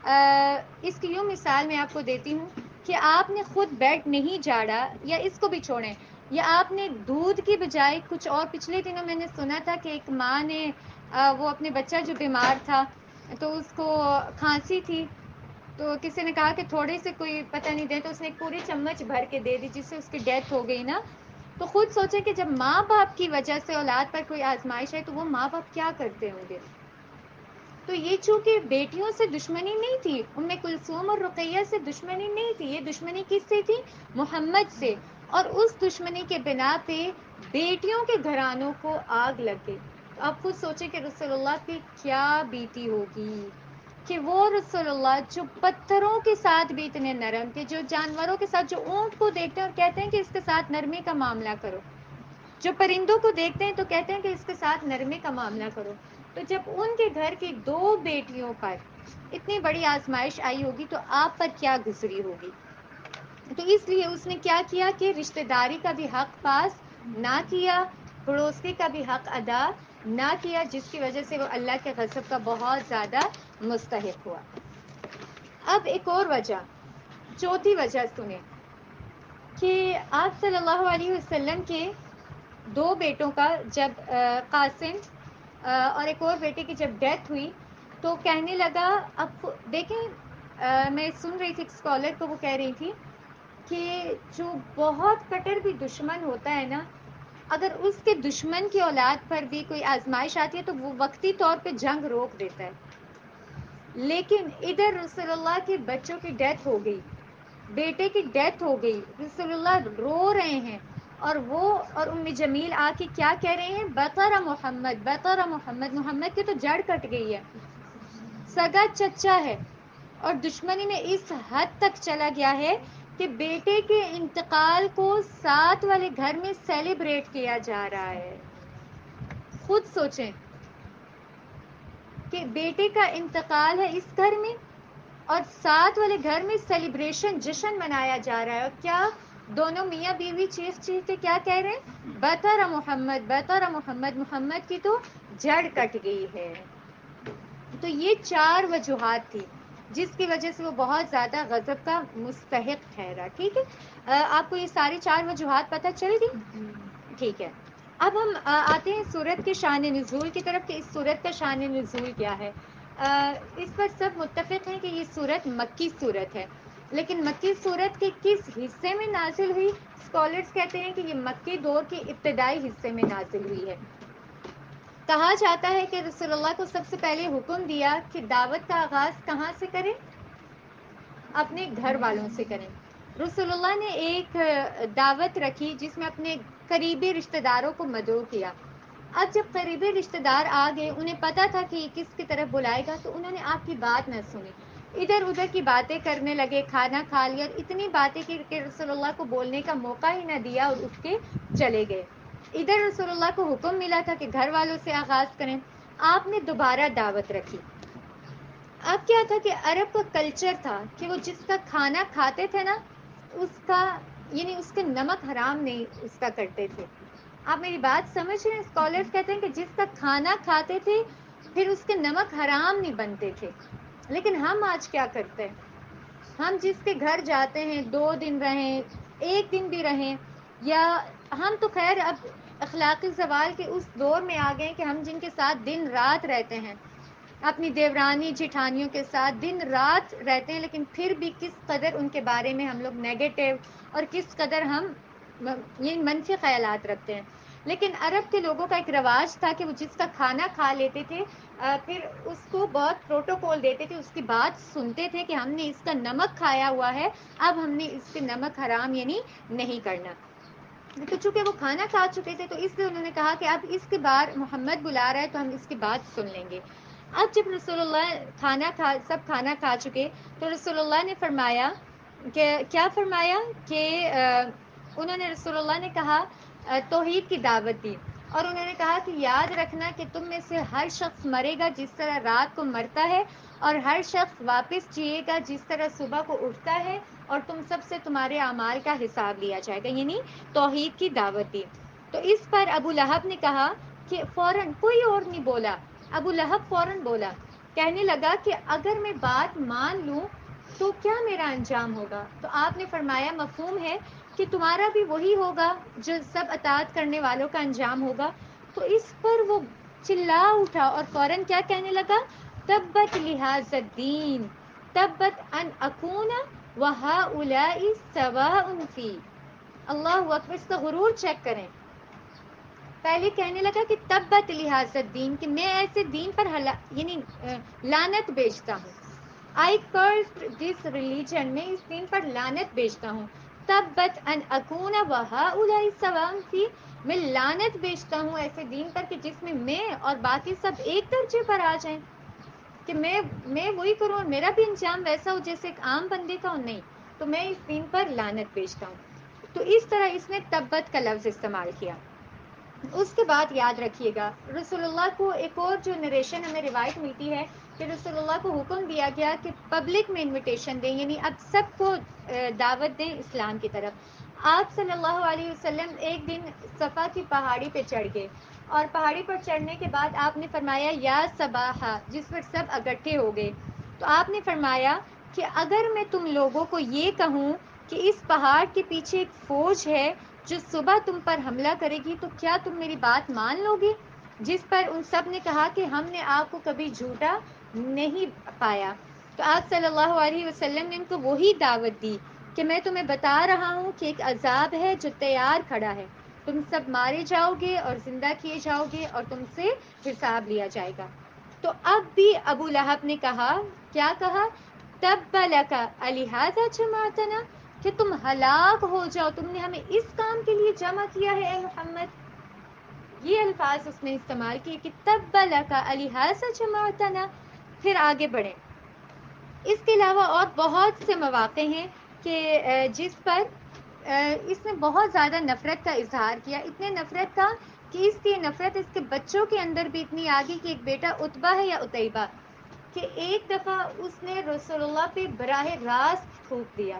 اس کی یوں مثال میں آپ کو دیتی ہوں کہ آپ نے خود بیڈ نہیں جھاڑا، یا اس کو بھی چھوڑیں، یا آپ نے دودھ کی بجائے کچھ اور. پچھلے دنوں میں نے سنا تھا کہ ایک ماں نے وہ اپنے بچہ جو بیمار تھا تو اس کو کھانسی تھی، تو کسی نے کہا کہ تھوڑے سے کوئی پتہ نہیں دے، تو اس نے ایک پوری چمچ بھر کے دے دی جس سے اس کی ڈیتھ ہو گئی نا. تو خود سوچیں کہ جب ماں باپ کی وجہ سے اولاد پر کوئی آزمائش ہے تو وہ ماں باپ کیا کرتے ہوں گے. تو یہ چونکہ بیٹیوں سے دشمنی نہیں تھی، ام کلثوم اور رقیہ سے دشمنی نہیں تھی، یہ دشمنی کس سے تھی؟ محمد سے. اور اس دشمنی کے بنا پہ بیٹیوں کے گھرانوں کو آگ لگ گئی. تو آپ خود سوچیں کہ رسول اللہ کی کیا بیتی ہوگی کہ وہ رسول اللہ جو پتھروں کے ساتھ بھی اتنے نرم تھے، جو جانوروں کے ساتھ، جو اونٹ کو دیکھتے ہیں اور کہتے ہیں کہ اس کے ساتھ نرمی کا معاملہ کرو، جو پرندوں کو دیکھتے ہیں تو کہتے ہیں کہ اس کے ساتھ نرمی کا معاملہ کرو. تو جب ان کے گھر کی دو بیٹیوں پر اتنی بڑی آزمائش آئی ہوگی تو آپ پر کیا گزری ہوگی. تو اس لیے اس نے کیا کیا کہ رشتہ داری کا بھی حق پاس نہ کیا، پڑوسی کا بھی حق ادا نہ کیا، جس کی وجہ سے وہ اللہ کے غضب کا بہت زیادہ مستحق ہوا. اب ایک اور وجہ، چوتھی وجہ سنیں کہ آپ صلی اللہ علیہ وسلم کے دو بیٹوں کا جب قاسم اور ایک اور بیٹے کی جب ڈیتھ ہوئی تو کہنے لگا، اب دیکھیں میں سن رہی تھی ایک اسکالر کو، وہ کہہ رہی تھی کہ جو بہت کٹر بھی دشمن ہوتا ہے نا، اگر اس کے دشمن کی اولاد پر بھی کوئی آزمائش آتی ہے تو وہ وقتی طور پہ جنگ روک دیتا ہے. لیکن ادھر رسول اللہ کے بچوں کی ڈیتھ ہو گئی، بیٹے کی ڈیتھ ہو گئی، رسول اللہ رو رہے ہیں، اور وہ اور ام جمیل آ کے کیا کہہ رہے ہیں؟ بطر محمد، بطر محمد، محمد کی تو جڑ کٹ گئی ہے، سگا چچا ہے. اور دشمنی میں اس حد تک چلا گیا ہے کہ بیٹے کے انتقال کو ساتھ والے گھر میں سیلیبریٹ کیا جا رہا ہے. خود سوچیں کہ بیٹے کا انتقال ہے اس گھر میں، اور ساتھ والے گھر میں سیلیبریشن، جشن منایا جا رہا ہے. اور کیا دونوں میاں بیوی چیخ چیخ کے کیا کہہ رہے ہیں؟ بطر محمد، بطر محمد، محمد کی تو جڑ کٹ گئی ہے. تو یہ 4 وجوہات تھی جس کی وجہ سے وہ بہت زیادہ غضب کا مستحق ٹھہرا. ٹھیک ہے، آپ کو یہ ساری 4 وجوہات پتہ چل گئی؟ ٹھیک ہے. اب ہم آتے ہیں سورت کے شان نزول کی طرف کہ اس سورت کا شان نزول کیا ہے. اس پر سب متفق ہیں کہ یہ سورت مکی سورت ہے، لیکن مکی سورت کے کس حصے میں نازل ہوئی؟ اسکالرز کہتے ہیں کہ یہ مکی دور کے ابتدائی حصے میں نازل ہوئی ہے. کہا جاتا ہے کہ رسول اللہ کو سب سے پہلے حکم دیا کہ دعوت کا آغاز کہاں سے کریں؟ اپنے گھر والوں سے کریں. رسول اللہ نے ایک دعوت رکھی جس میں اپنے قریبی رشتہ داروں کو مدعو کیا. اب جب قریبی رشتہ دار آ گئے، انہیں پتا تھا کہ یہ کس کی طرف بلائے گا، تو انہوں نے آپ کی بات نہ سنی، ادھر ادھر کی باتیں کرنے لگے. کھانا کھا لیا اور اتنی باتیں کی کہ رسول اللہ کو بولنے کا موقع ہی نہ دیا اور اٹھ کے چلے گئے. ادھر رسول اللہ کو حکم ملا تھا کہ گھر والوں سے آغاز کریں. آپ نے دوبارہ دعوت رکھی. اب کیا تھا کہ عرب کا کلچر تھا کہ وہ جس کا کھانا کھاتے تھے نا، اس کا یعنی اس کے نمک حرام نہیں اس کا کرتے تھے. آپ میری بات سمجھ رہے ہیں؟ اسکالرز کہتے ہیں کہ جس کا کھانا کھاتے تھے پھر اس کے نمک حرام نہیں بنتے تھے. لیکن ہم آج کیا کرتے ہیں؟ ہم جس کے گھر جاتے ہیں 2 دن رہیں، 1 دن بھی رہیں، یا ہم تو خیر اب اخلاقی زوال کے اس دور میں آ گئے کہ ہم جن کے ساتھ دن رات رہتے ہیں، اپنی دیورانی جٹھانیوں کے ساتھ دن رات رہتے ہیں، لیکن پھر بھی کس قدر ان کے بارے میں ہم لوگ نیگیٹو اور کس قدر ہم یہ منفی خیالات رکھتے ہیں. لیکن عرب کے لوگوں کا ایک رواج تھا کہ وہ جس کا کھانا کھا لیتے تھے پھر اس کو بہت پروٹوکول دیتے تھے، اس کی بات سنتے تھے کہ ہم نے اس کا نمک کھایا ہوا ہے، اب ہم نے اس کے نمک حرام یعنی نہیں کرنا. تو چونکہ وہ کھانا کھا چکے تھے تو اس لیے انہوں نے کہا کہ اب اس کے بعد محمد بلا رہا ہے تو ہم اس کی بات سن لیں گے. اب جب رسول اللہ سب کھانا کھا چکے تو رسول اللہ نے فرمایا کہ کیا فرمایا کہ انہوں نے رسول اللہ نے کہا توحید کی دعوت دی، اور انہوں نے کہا کہ یاد رکھنا کہ تم میں سے ہر شخص مرے گا جس طرح رات کو مرتا ہے، اور ہر شخص واپس جیے گا جس طرح صبح کو اٹھتا ہے، اور تم سب سے تمہارے اعمال کا حساب لیا جائے گا. یعنی توحید کی دعوت دی. تو اس پر ابو لہب نے کہا کہ فوراً، کوئی اور نہیں بولا، ابو لہب فوراً بولا، کہنے لگا کہ اگر میں بات مان لوں تو کیا میرا انجام ہوگا؟ تو آپ نے فرمایا مفہوم ہے کہ تمہارا بھی وہی ہوگا جو سب اطاعت کرنے والوں کا انجام ہوگا. تو اس پر وہ چلا اٹھا اور فوراً کیا کہنے لگا؟ تبت لہذا الدین، تبت ان اکون وہؤلاء سواء فی. اللہ اکبر، اس کا غرور چیک کریں. پہلے کہنے لگا کہ تبت لہذا الدین، کہ میں ایسے دین پر یعنی لعنت بیچتا ہوں. I cursed this religion، میں اس دین پر لعنت بیچتا ہوں. تبت ان اکون وہؤلاء سواء فی، میں لعنت بیچتا ہوں ایسے دین پر کہ جس میں اور باقی سب ایک درجے پر آ جائیں، کہ میں وہی کروں اور میرا بھی انجام ویسا ہو جیسے ایک عام بندے کا ہو. نہیں، تو میں اس دین پر لعنت بیچتا ہوں. تو اس طرح اس نے تبت کا لفظ استعمال کیا. اس کے بعد یاد رکھیے گا رسول اللہ کو ایک اور جو نریشن ہمیں روایت ملتی ہے کہ رسول اللہ کو حکم دیا گیا کہ پبلک میں انویٹیشن دیں، یعنی اب سب کو دعوت دیں اسلام کی طرف. آپ صلی اللہ علیہ وسلم ایک دن صفا کی پہاڑی پہ چڑھ گئے، اور پہاڑی پر چڑھنے کے بعد آپ نے فرمایا یا صباحا، جس پر سب اکٹھے ہو گئے. تو آپ نے فرمایا کہ اگر میں تم لوگوں کو یہ کہوں کہ اس پہاڑ کے پیچھے ایک فوج ہے جو صبح تم پر حملہ کرے گی تو کیا تم میری بات مان لو گے؟ جس پر ان سب نے کہا کہ ہم نے آپ کو کبھی جھوٹا نہیں پایا. تو آپ صلی اللہ علیہ وسلم نے ان کو وہی دعوت دی کہ میں تمہیں بتا رہا ہوں کہ ایک عذاب ہے جو تیار کھڑا ہے، تم سب مارے جاؤ گے اور زندہ کیے جاؤ گے اور تم سے حساب لیا جائے گا۔ تو اب بھی ابو لہب نے کہا، کیا کہا؟ تب لک الہذا جمعتنا، کہ تم ہلاک ہو جاؤ، تم نے ہمیں اس کام کے لیے جمع کیا ہے اے محمد۔ یہ الفاظ اس نے استعمال کیے کہ تب لک الہذا جمعتنا۔ پھر آگے بڑھیں، اس کے علاوہ اور بہت سے مواقع ہیں کہ جس پر اس نے بہت زیادہ نفرت کا اظہار کیا، اتنے نفرت کا کہ اس کی نفرت اس کے بچوں کے اندر بھی اتنی آ گئی کہ ایک بیٹا عتبہ ہے یا عتیبہ، کہ ایک دفعہ اس نے رسول اللہ پہ براہ راست تھوک دیا۔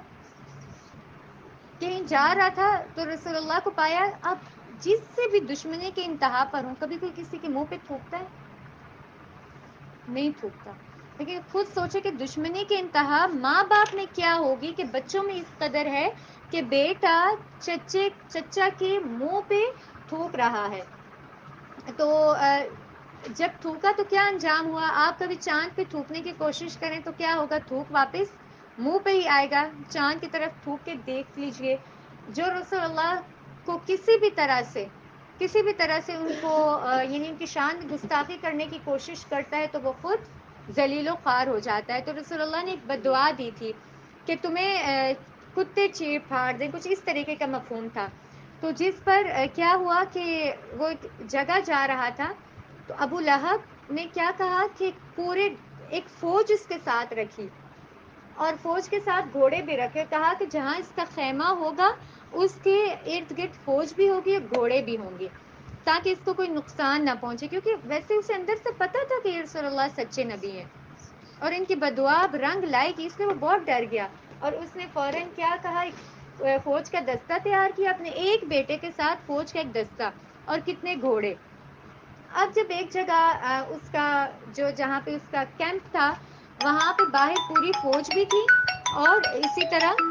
کہیں جا رہا تھا تو رسول اللہ کو پایا، اب جس سے بھی دشمنی کے انتہا پر ہوں، کبھی کوئی کسی کے منہ پہ تھوکتا ہے؟ نہیں تھوکتا۔ لیکن خود سوچے کہ دشمنی کے انتہا ماں باپ میں کیا ہوگی کہ بچوں میں اس قدر ہے کہ بیٹا چچا کے منہ پہ تھوک رہا ہے۔ تو جب تھوکا تو کیا انجام ہوا؟ آپ کبھی چاند پہ تھوکنے کی کوشش کریں تو کیا ہوگا؟ تھوک واپس منہ پہ ہی آئے گا۔ چاند کی طرف تھوک کے دیکھ لیجئے، جو رسول اللہ کو کسی بھی طرح سے ان کو یعنی ان کی شان گستاخی کرنے کی کوشش کرتا ہے تو وہ خود ذلیل و خوار ہو جاتا ہے۔ تو رسول اللہ نے ایک بددعا دی تھی کہ تمہیں کتے چیر پھاڑ دیں، کچھ اس طریقے کا مفہوم تھا۔ تو جس پر کیا ہوا کہ وہ ایک جگہ جا رہا تھا تو ابو لہب نے کیا کہا کہ پورے ایک فوج اس کے ساتھ رکھی اور فوج کے ساتھ گھوڑے بھی رکھے، کہا کہ جہاں اس کا خیمہ ہوگا اس کے ارد گرد فوج بھی ہوگی اور گھوڑے بھی ہوں گے تاکہ اس کو کوئی نقصان نہ پہنچے، کیونکہ ویسے اسے اندر سے پتا تھا کہ یہ رسول اللہ سچے نبی ہیں اور ان کی بددعا اب رنگ لائے گی، اس لیے وہ بہت ڈر گیا اور اس نے فوراً کیا کہا، فوج کا دستہ تیار کیا، اپنے ایک بیٹے کے ساتھ فوج کا ایک دستہ اور کتنے گھوڑے۔ اب جب ایک جگہ اس کا جہاں پہ اس کا کیمپ تھا وہاں پہ باہر پوری فوج بھی تھی اور اسی طرح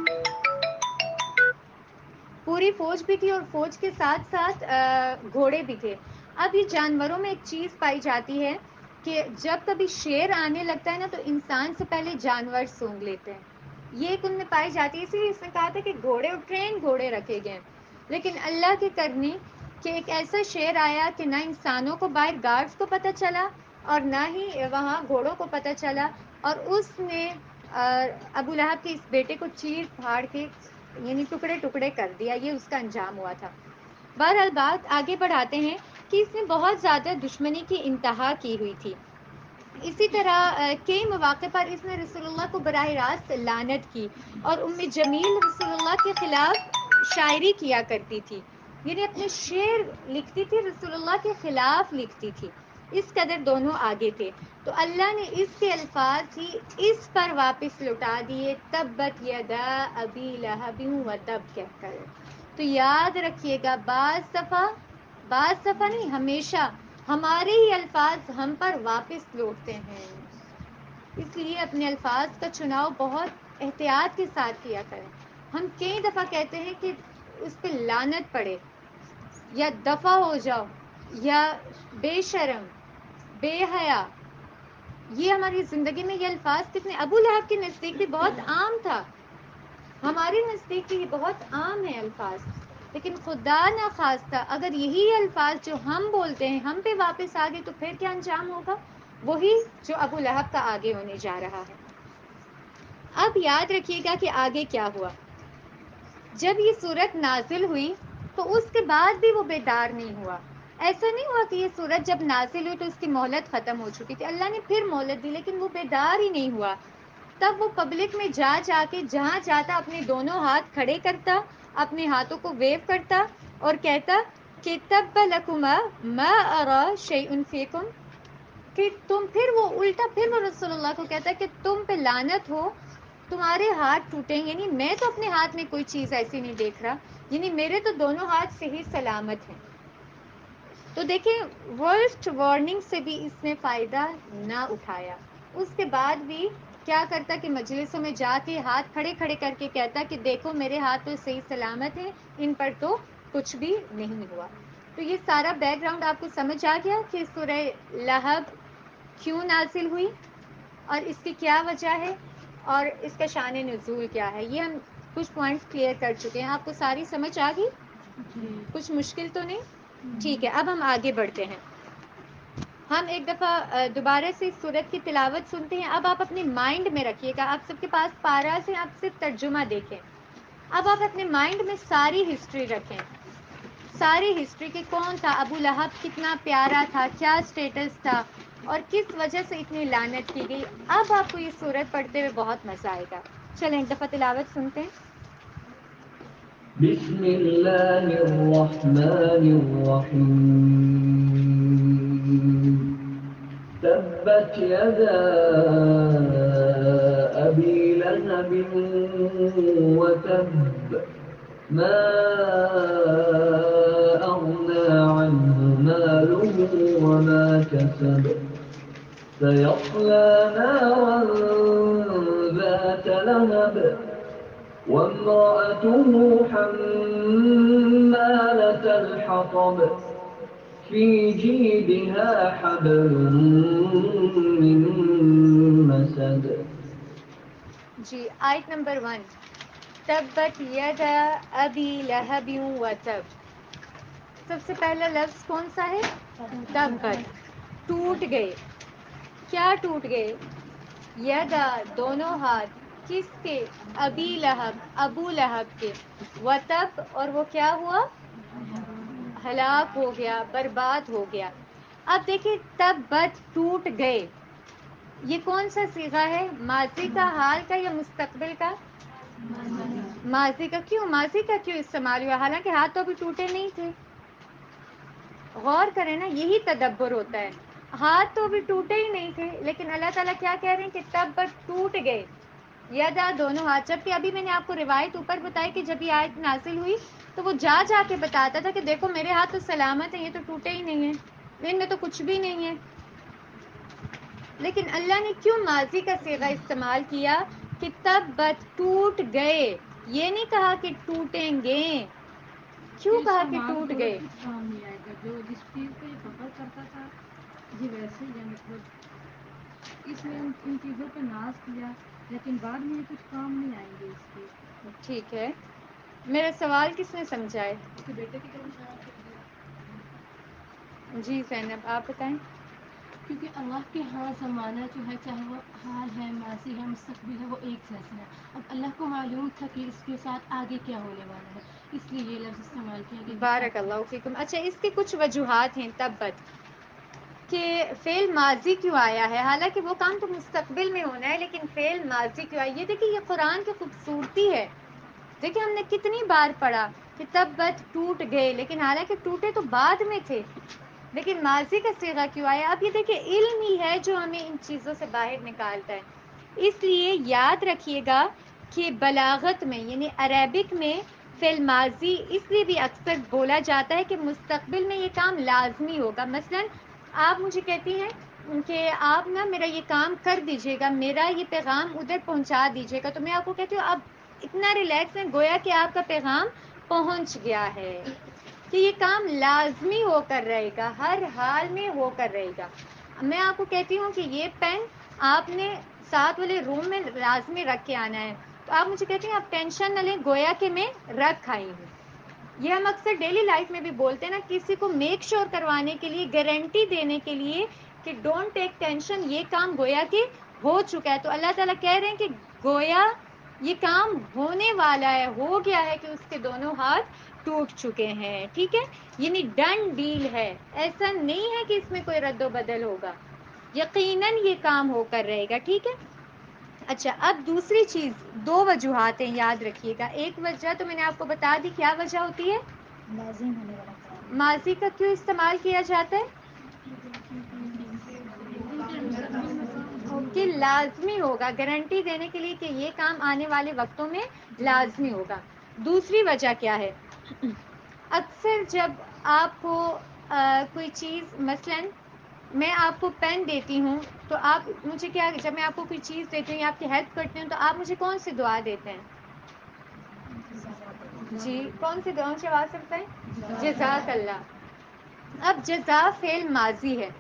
پوری فوج بھی تھی اور فوج کے ساتھ ساتھ گھوڑے بھی تھے۔ اب یہ جانوروں میں ایک چیز پائی جاتی ہے کہ جب کبھی شیر آنے لگتا ہے نا تو انسان سے پہلے جانور سونگ لیتے ہیں، یہ ایک ان میں پائی جاتی ہے، اسی لیے اس نے کہا تھا کہ گھوڑے ٹرین گھوڑے رکھے گئے۔ لیکن اللہ کی کرنی کہ ایک ایسا شیر آیا کہ نہ انسانوں کو باہر گارڈز کو پتہ چلا اور نہ ہی وہاں گھوڑوں کو پتہ چلا اور اس نے ابو لہب کے اس بیٹے کو چیر پھاڑ کے یعنی ٹکڑے ٹکڑے کر دیا، یہ اس کا انجام ہوا تھا۔ بہرحال بات آگے بڑھاتے ہیں کہ اس نے بہت زیادہ دشمنی کی انتہا کی ہوئی تھی۔ اسی طرح کئی مواقع پر اس نے رسول اللہ کو براہ راست لعنت کی اور ام جمیل رسول اللہ کے خلاف شاعری کیا کرتی تھی، یعنی اپنے شعر لکھتی تھی، رسول اللہ کے خلاف لکھتی تھی، اس قدر دونوں آگے تھے۔ تو اللہ نے اس کے الفاظ ہی اس پر واپس لوٹا دیے، تبت یدا ابی لہب وتب کہہ کر۔ تو یاد رکھیے گا بعض دفعہ نہیں، ہمیشہ ہمارے ہی الفاظ ہم پر واپس لوٹتے ہیں، اس لیے اپنے الفاظ کا چناؤ بہت احتیاط کے ساتھ کیا کریں۔ ہم کئی دفعہ کہتے ہیں کہ اس پہ لعنت پڑے یا دفع ہو جاؤ یا بے شرم، بے حیا، یہ ہماری زندگی میں یہ الفاظ کتنے ابو لہب کے نزدیک بھی بہت عام تھا، ہمارے نزدیک بھی یہ بہت عام ہے الفاظ، لیکن خدا نہ خواستہ اگر یہی الفاظ جو ہم بولتے ہیں ہم پہ واپس آ گئے تو پھر کیا انجام ہوگا؟ وہی جو ابو لہب کا آگے ہونے جا رہا ہے۔ اب یاد رکھیے گا کہ آگے کیا ہوا۔ جب یہ سورت نازل ہوئی تو اس کے بعد بھی وہ بیدار نہیں ہوا۔ ایسا نہیں ہوا کہ یہ سورت جب نازل ہوئی تو اس کی مہلت ختم ہو چکی تھی، اللہ نے پھر مہلت دی لیکن وہ بیدار ہی نہیں ہوا۔ تب وہ پبلک میں جا کے جہاں جاتا اپنے دونوں ہاتھ کھڑے کرتا، اپنے ہاتھوں کو ویو کرتا اور کہتا کہ تب لکما ما ارى شیء فیکم، کہ تم پھر وہ الٹا پھر وہ رسول اللہ کو کہتا کہ تم پہ لعنت ہو، تمہارے ہاتھ ٹوٹیں، یعنی میں تو اپنے ہاتھ میں کوئی چیز ایسی نہیں دیکھ رہا، یعنی میرے تو دونوں ہاتھ صحیح سلامت ہیں۔ تو دیکھیں ورسٹ وارننگ سے بھی اس نے فائدہ نہ اٹھایا، اس کے بعد بھی کیا کرتا کہ مجلسوں میں جا کے ہاتھ کھڑے کھڑے کر کے کہتا کہ دیکھو میرے ہاتھ تو صحیح سلامت ہیں، ان پر تو کچھ بھی نہیں ہوا۔ تو یہ سارا بیک گراؤنڈ آپ کو سمجھ آ گیا کہ سورہ لہب کیوں نازل ہوئی اور اس کی کیا وجہ ہے اور اس کا شان نزول کیا ہے۔ یہ ہم کچھ پوائنٹس کلیئر کر چکے ہیں. آپ کو ساری سمجھ آ گئی؟ کچھ مشکل تو نہیں؟ ٹھیک ہے، اب ہم آگے بڑھتے ہیں. ہم ایک دفعہ دوبارہ سے اس سورت کی تلاوت سنتے ہیں. اب آپ اپنے مائنڈ میں رکھیے گا، آپ سب کے پاس پارا سے آپ صرف ترجمہ دیکھیں. اب آپ اپنے مائنڈ میں ساری ہسٹری رکھیں، ساری ہسٹری کہ کون تھا ابو لہب، کتنا پیارا تھا، کیا اسٹیٹس تھا، اور کس وجہ سے اتنی لعنت کی گئی. اب آپ کو یہ سورت پڑھتے ہوئے بہت مزہ آئے گا. چلیں ایک دفعہ تلاوت سنتے ہیں. بسم الله الرحمن الرحيم تبت يدا أبي لهب وتب ما أغنى عنه ماله وما كسب سيصلى نارا ذات لهب وامرأته حمالة الحطب في جيدها حبل من مسد. جی آیت نمبر 1 تبت یدا ابی لہب وتب. سب سے پہلا لفظ کون سا ہے؟ تبت. ٹوٹ گئے. کیا ٹوٹ گئے؟ یدا دونوں ہاتھ. کس کے؟ ابی لہب ابو لہب کے. وتب اور وہ کیا ہوا؟ ہلاک ہو گیا، برباد ہو گیا. اب دیکھیں تبت ٹوٹ گئے، یہ کون سا صیغہ ہے؟ ماضی کا، حال کا یا مستقبل کا؟ ماضی کا. کیوں ماضی کا کیوں استعمال ہوا؟ حالانکہ ہاتھ تو ابھی ٹوٹے نہیں تھے. غور کریں نا، یہی تدبر ہوتا ہے. ہاتھ تو ابھی ٹوٹے ہی نہیں تھے، لیکن اللہ تعالیٰ کیا کہہ رہے ہیں کہ تب بٹ ٹوٹ گئے. یدا دونوں ہاتھ. جبکہ ابھی میں نے آپ کو روایت اوپر بتائی کہ جب یہ آیت نازل ہوئی تو وہ جا جا کے بتاتا تھا کہ دیکھو میرے ہاتھ تو سلامت ہیں، یہ تو ٹوٹے ہی نہیں ہیں، ان میں تو کچھ بھی نہیں ہے. لیکن اللہ نے کیوں ماضی کا صیغہ استعمال کیا کہ تب بت ٹوٹ گئے؟ یہ نہیں کہا کہ ٹوٹیں گے. کیوں کہا کہ ٹوٹ گئے؟ کام نہیں آئے گا. جو جس چیز کو یہ پکڑ کرتا تھا یہ ویسے ہی ہے. مطلب اس نے ان چیزوں پہ ناز کیا، لیکن بعد میں یہ کچھ کام نہیں آئیں گے اس کے. ٹھیک ہے، میرا سوال کس نے سمجھا ہے؟ اس کے بیٹے کی طرف اشارہ کر دیا. جی زینب آپ بتائیں. کیونکہ اللہ کے ہاں زمانہ جو ہے، چاہے وہ حال ہے، ماضی ہے، مستقبل ہے، وہ ایک جیسا ہے. اب اللہ کو معلوم تھا کہ اس کے ساتھ آگے کیا ہونے والا ہے، اس لیے یہ لفظ استعمال کیا گیا. بارک اللہ فیکم. اچھا اس کی کچھ وجوہات ہیں تبت کہ فعل ماضی کیوں آیا ہے، حالانکہ وہ کام تو مستقبل میں ہونا ہے، لیکن فعل ماضی کیوں آیا؟ یہ دیکھیں یہ قرآن کی خوبصورتی ہے. دیکھیں ہم نے کتنی بار پڑھا کہ تبت ٹوٹ گئے، لیکن حالانکہ ٹوٹے تو بعد میں تھے، لیکن ماضی کا صیغہ کیوں آیا؟ اب یہ دیکھیں علم ہی ہے جو ہمیں ان چیزوں سے باہر نکالتا ہے. اس لیے یاد رکھیے گا کہ بلاغت میں یعنی عربک میں فعل ماضی اس لیے بھی اکثر بولا جاتا ہے کہ مستقبل میں یہ کام لازمی ہوگا. مثلا آپ مجھے کہتی ہیں کہ آپ نا میرا یہ کام کر دیجیے گا، میرا یہ پیغام ادھر پہنچا دیجیے گا، تو میں آپ کو کہتی ہوں اب اتنا ریلیکس ہے، گویا کہ آپ کا پیغام پہنچ گیا ہے، کہ یہ کام لازمی ہو کر رہے گا، ہر حال میں ہو کر رہے گا. میں آپ کو کہتی ہوں کہ یہ پین آپ نے ساتھ والے روم میں لازمی رکھ کے آنا ہے، تو آپ مجھے کہتی ہیں آپ ٹینشن نہ لیں، گویا کہ میں رکھ آئی ہوں. یہ ہم اکثر ڈیلی لائف میں بھی بولتے ہیں نا، کسی کو میک شور کروانے کے لیے، گارنٹی دینے کے لیے کہ ڈونٹ ٹیک ٹینشن، یہ کام گویا کہ ہو چکا ہے. تو اللہ تعالیٰ کہہ رہے ہیں کہ گویا یہ کام ہونے والا ہے، ہو گیا ہے کہ اس کے دونوں ہاتھ ٹوٹ چکے ہیں. ٹھیک ہے، یعنی ڈن ڈیل ہے، ایسا نہیں ہے کہ اس میں کوئی رد و بدل ہوگا، یقیناً یہ کام ہو کر رہے گا. ٹھیک ہے. اچھا اب دوسری چیز، دو وجوہات ہیں یاد رکھیے گا. ایک وجہ تو میں نے آپ کو بتا دی، کیا وجہ ہوتی ہے؟ لازم ہونے والا کام. ماضی کا کیوں استعمال کیا جاتا ہے؟ کہ لازمی ہوگا، گارنٹی دینے کے لیے کہ یہ کام آنے والے وقتوں میں لازمی ہوگا. دوسری وجہ کیا ہے؟ اکثر جب آپ کو کوئی چیز، مثلاً میں آپ کو پین دیتی ہوں تو آپ مجھے کیا، جب میں آپ کو کوئی چیز دیتی ہوں یا آپ کی ہیلپ کرتی ہوں تو آپ مجھے کون سی دعا دیتے ہیں؟ جی کون سی دعا سے آواز سکتا ہے؟ جزاک اللہ. اب جزا فعل ماضی ہے،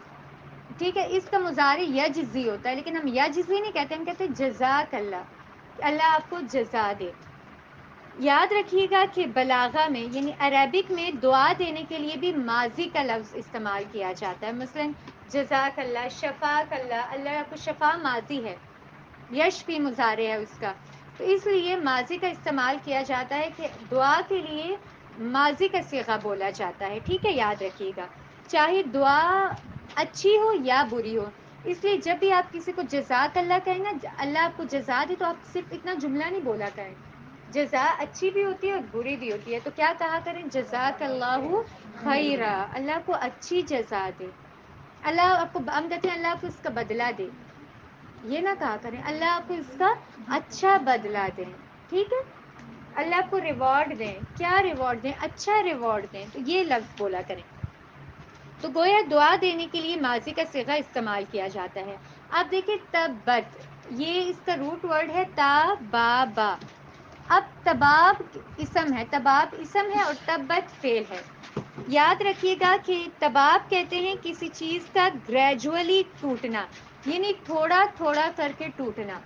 ٹھیک ہے، اس کا مضارع یجزی ہوتا ہے، لیکن ہم یجزی نہیں کہتے، ہم کہتے ہیں جزاک اللہ. کہ اللہ آپ کو جزا دے. یاد رکھیے گا کہ بلاغہ میں یعنی عربک میں دعا دینے کے لیے بھی ماضی کا لفظ استعمال کیا جاتا ہے. مثلا جزاک اللہ، شفاک اللہ، اللہ آپ کو شفا ماضی ہے، یش بھی مضارع ہے اس کا، تو اس لیے ماضی کا استعمال کیا جاتا ہے کہ دعا کے لیے ماضی کا صیغہ بولا جاتا ہے. ٹھیک ہے، یاد رکھیے گا، چاہے دعا اچھی ہو یا بری ہو. اس لیے جب بھی آپ کسی کو جزاک اللہ کہیں نا، اللہ آپ کو جزا دے، تو آپ صرف اتنا جملہ نہیں بولا کریں. جزا اچھی بھی ہوتی ہے اور بری بھی ہوتی ہے، تو کیا کہا کریں؟ جزاک اللہ خیرا، اللہ کو اچھی جزا دے، اللہ آپ کو، ہم کہتے ہیں اللہ آپ کو اس کا بدلہ دے، یہ نہ کہا کریں اللہ آپ کو اس کا اچھا بدلہ دیں. ٹھیک ہے، اللہ آپ کو ریوارڈ دیں. کیا ریوارڈ دیں؟ اچھا ریوارڈ دیں. تو یہ لفظ بولا کریں. تو گویا دعا دینے کے لیے ماضی کا صیغہ استعمال کیا جاتا ہے. اب دیکھیں تبت، یہ اس کا روٹ ورڈ ہے تا با با. اب تباب اسم ہے، تباب اسم ہے اور تبت فعل ہے. یاد رکھیے گا کہ تباب کہتے ہیں کسی چیز کا گریجولی ٹوٹنا، یعنی تھوڑا تھوڑا کر کے ٹوٹنا.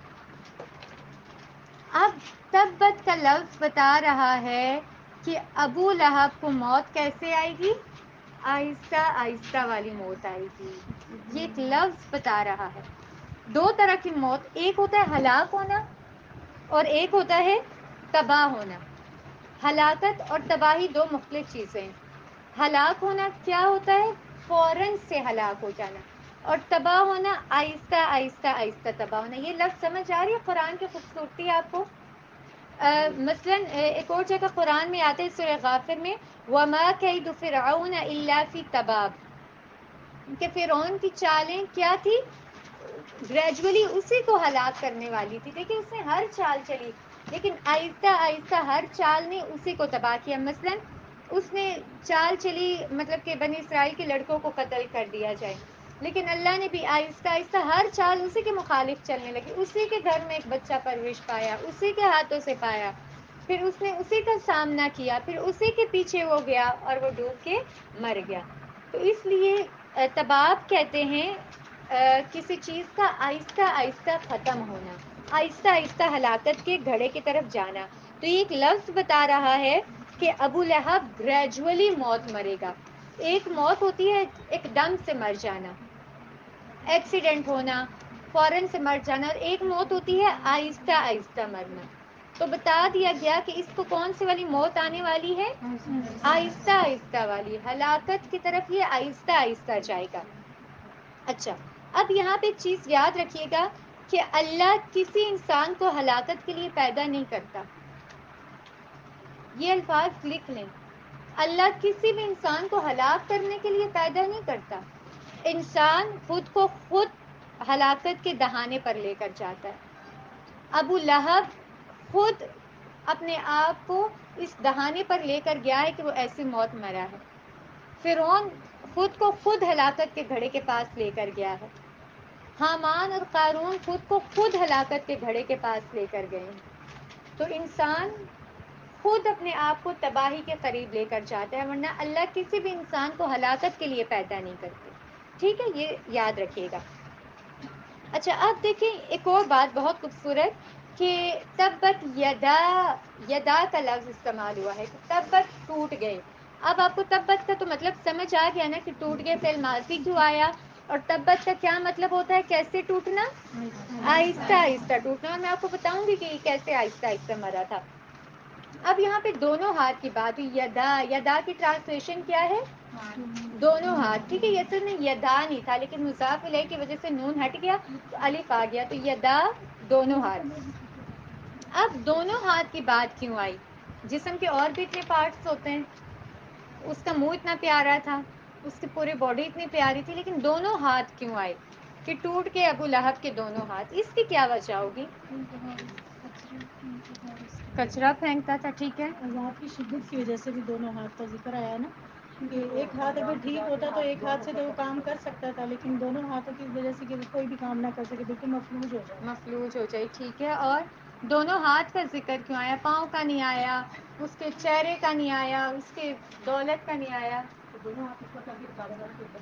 اب تبت کا لفظ بتا رہا ہے کہ ابو لہب کو موت کیسے آئے گی؟ آہستہ آہستہ والی موت آئے گی. یہ ایک لفظ بتا رہا ہے. دو طرح کی موت، ایک ہوتا ہے ہلاک ہونا اور ایک ہوتا ہے تباہ ہونا. ہلاکت اور تباہی دو مختلف چیزیں ہیں. ہلاک ہونا کیا ہوتا ہے؟ فوراً سے ہلاک ہو جانا. اور تباہ ہونا آہستہ آہستہ آہستہ تباہ ہونا. یہ لفظ سمجھ آ رہی ہے قرآن کی خوبصورتی آپ کو؟ مثلاً ایک اور جگہ قرآن میں آتے ہیں سورہ غافر میں، وَمَا كَيْدُ فِرْعَوْنَ إِلَّا فِي تَبَابٍ، کہ فرعون کی چالیں کیا تھی؟ گریجولی اسی کو ہلاک کرنے والی تھی. دیکھیں اس نے ہر چال چلی، لیکن آہستہ آہستہ ہر چال نے اسی کو تباہ کیا. مثلاً اس نے چال چلی مطلب کہ بنی اسرائیل کے لڑکوں کو قتل کر دیا جائے، لیکن اللہ نے بھی آہستہ آہستہ ہر چال اسی کے مخالف چلنے لگی. اسی کے گھر میں ایک بچہ پرورش پایا، اسی کے ہاتھوں سے پایا، پھر اس نے اسی کا سامنا کیا، پھر اسی کے پیچھے وہ گیا اور وہ ڈوب کے مر گیا. تو اس لیے تباب کہتے ہیں کسی چیز کا آہستہ آہستہ ختم ہونا، آہستہ آہستہ ہلاکت کے گھڑے کی طرف جانا. تو یہ ایک لفظ بتا رہا ہے کہ ابو لہب گریجولی موت مرے گا. ایک موت ہوتی ہے ایک دم سے مر جانا، ایکسیڈنٹ ہونا، فوراً سے مر جانا، اور ایک موت ہوتی ہے آہستہ آہستہ مرنا. تو بتا دیا گیا کہ اس کو کون سی والی موت آنے والی ہے؟ آہستہ آہستہ والی. ہلاکت کی طرف یہ آہستہ آہستہ جائے گا. اچھا، اب یہاں پہ ایک چیز یاد رکھیے گا کہ اللہ کسی انسان کو ہلاکت کے لیے پیدا نہیں کرتا. یہ الفاظ لکھ لیں، اللہ کسی بھی انسان کو ہلاک کرنے کے لیے پیدا نہیں کرتا. انسان خود کو خود ہلاکت کے دہانے پر لے کر جاتا ہے. ابو لہب خود اپنے آپ کو اس دہانے پر لے کر گیا ہے کہ وہ ایسی موت مرا ہے. فرعون خود کو خود ہلاکت کے گھڑے کے پاس لے کر گیا ہے. حامان اور قارون خود کو خود ہلاکت کے گھڑے کے پاس لے کر گئے ہیں. تو انسان خود اپنے آپ کو تباہی کے قریب لے کر جاتا ہے، ورنہ اللہ کسی بھی انسان کو ہلاکت کے لیے پیدا نہیں کرتے. ٹھیک ہے، یہ یاد رکھیے گا. اچھا اب دیکھیں ایک اور بات بہت خوبصورت کہ تبت یدا، یدا کا لفظ استعمال ہوا ہے. تبت ٹوٹ گئے. اب آپ کو تبت کا تو مطلب سمجھ آ گیا نا کہ ٹوٹ گئے فعل ماضی کیوں آیا، اور تبت کا کیا مطلب ہوتا ہے؟ کیسے ٹوٹنا؟ آہستہ آہستہ ٹوٹنا. اور میں آپ کو بتاؤں گی کہ یہ کیسے آہستہ آہستہ مرا تھا. اب یہاں پہ دونوں ہاتھ کی بات ہوئی. یدا، یدا کی ٹرانسلیشن کیا ہے؟ دونوں ہاتھ. ٹھیک ہے، یہ اصل میں یدا نہیں تھا، لیکن مضاف الیہ کی وجہ سے نون ہٹ گیا تو الف آ گیا، تو یدا دونوں ہاتھ. اب دونوں ہاتھ کی بات کیوں آئی؟ جسم کے اور بھی اتنے پارٹس ہوتے ہیں. اس کا منہ اتنا پیارا تھا، اس کی پوری باڈی اتنی پیاری تھی، لیکن دونوں ہاتھ کیوں آئے کہ ٹوٹ کے ابو لہب کے دونوں ہاتھ؟ اس کی کیا وجہ ہوگی؟ کچرا پھینکتا تھا. ٹھیک ہے، عذاب کی شدت کی وجہ سے بھی دونوں ہاتھ کا ذکر آیا نا، کہ ایک ہاتھ اگر ٹھیک ہوتا تو ایک ہاتھ سے تو وہ کام کر سکتا تھا، لیکن دونوں ہاتھوں کی وجہ سے کہ کوئی بھی کام نہ کر سکے، بالکل مفلوج ہو جائے. مفلوج ہو جائے. ٹھیک ہے، اور دونوں ہاتھ کا ذکر کیوں آیا؟ پاؤں کا نہیں آیا، اس کے چہرے کا نہیں آیا، اس کے دولت کا نہیں آیا.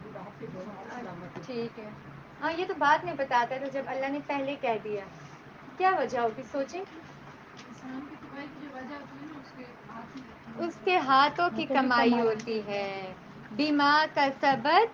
ٹھیک ہے، ہاں یہ تو بعد میں بتاتا تھا جب اللہ نے پہلے کہہ دیا. کیا وجہ ہوگی سوچیں. انسان کی کمائی کی جو وجہ ہوتی ہے نا اس کے ہاتھ میں اس کے ہاتھوں کی کمائی ہوتی ہے. بما کسبت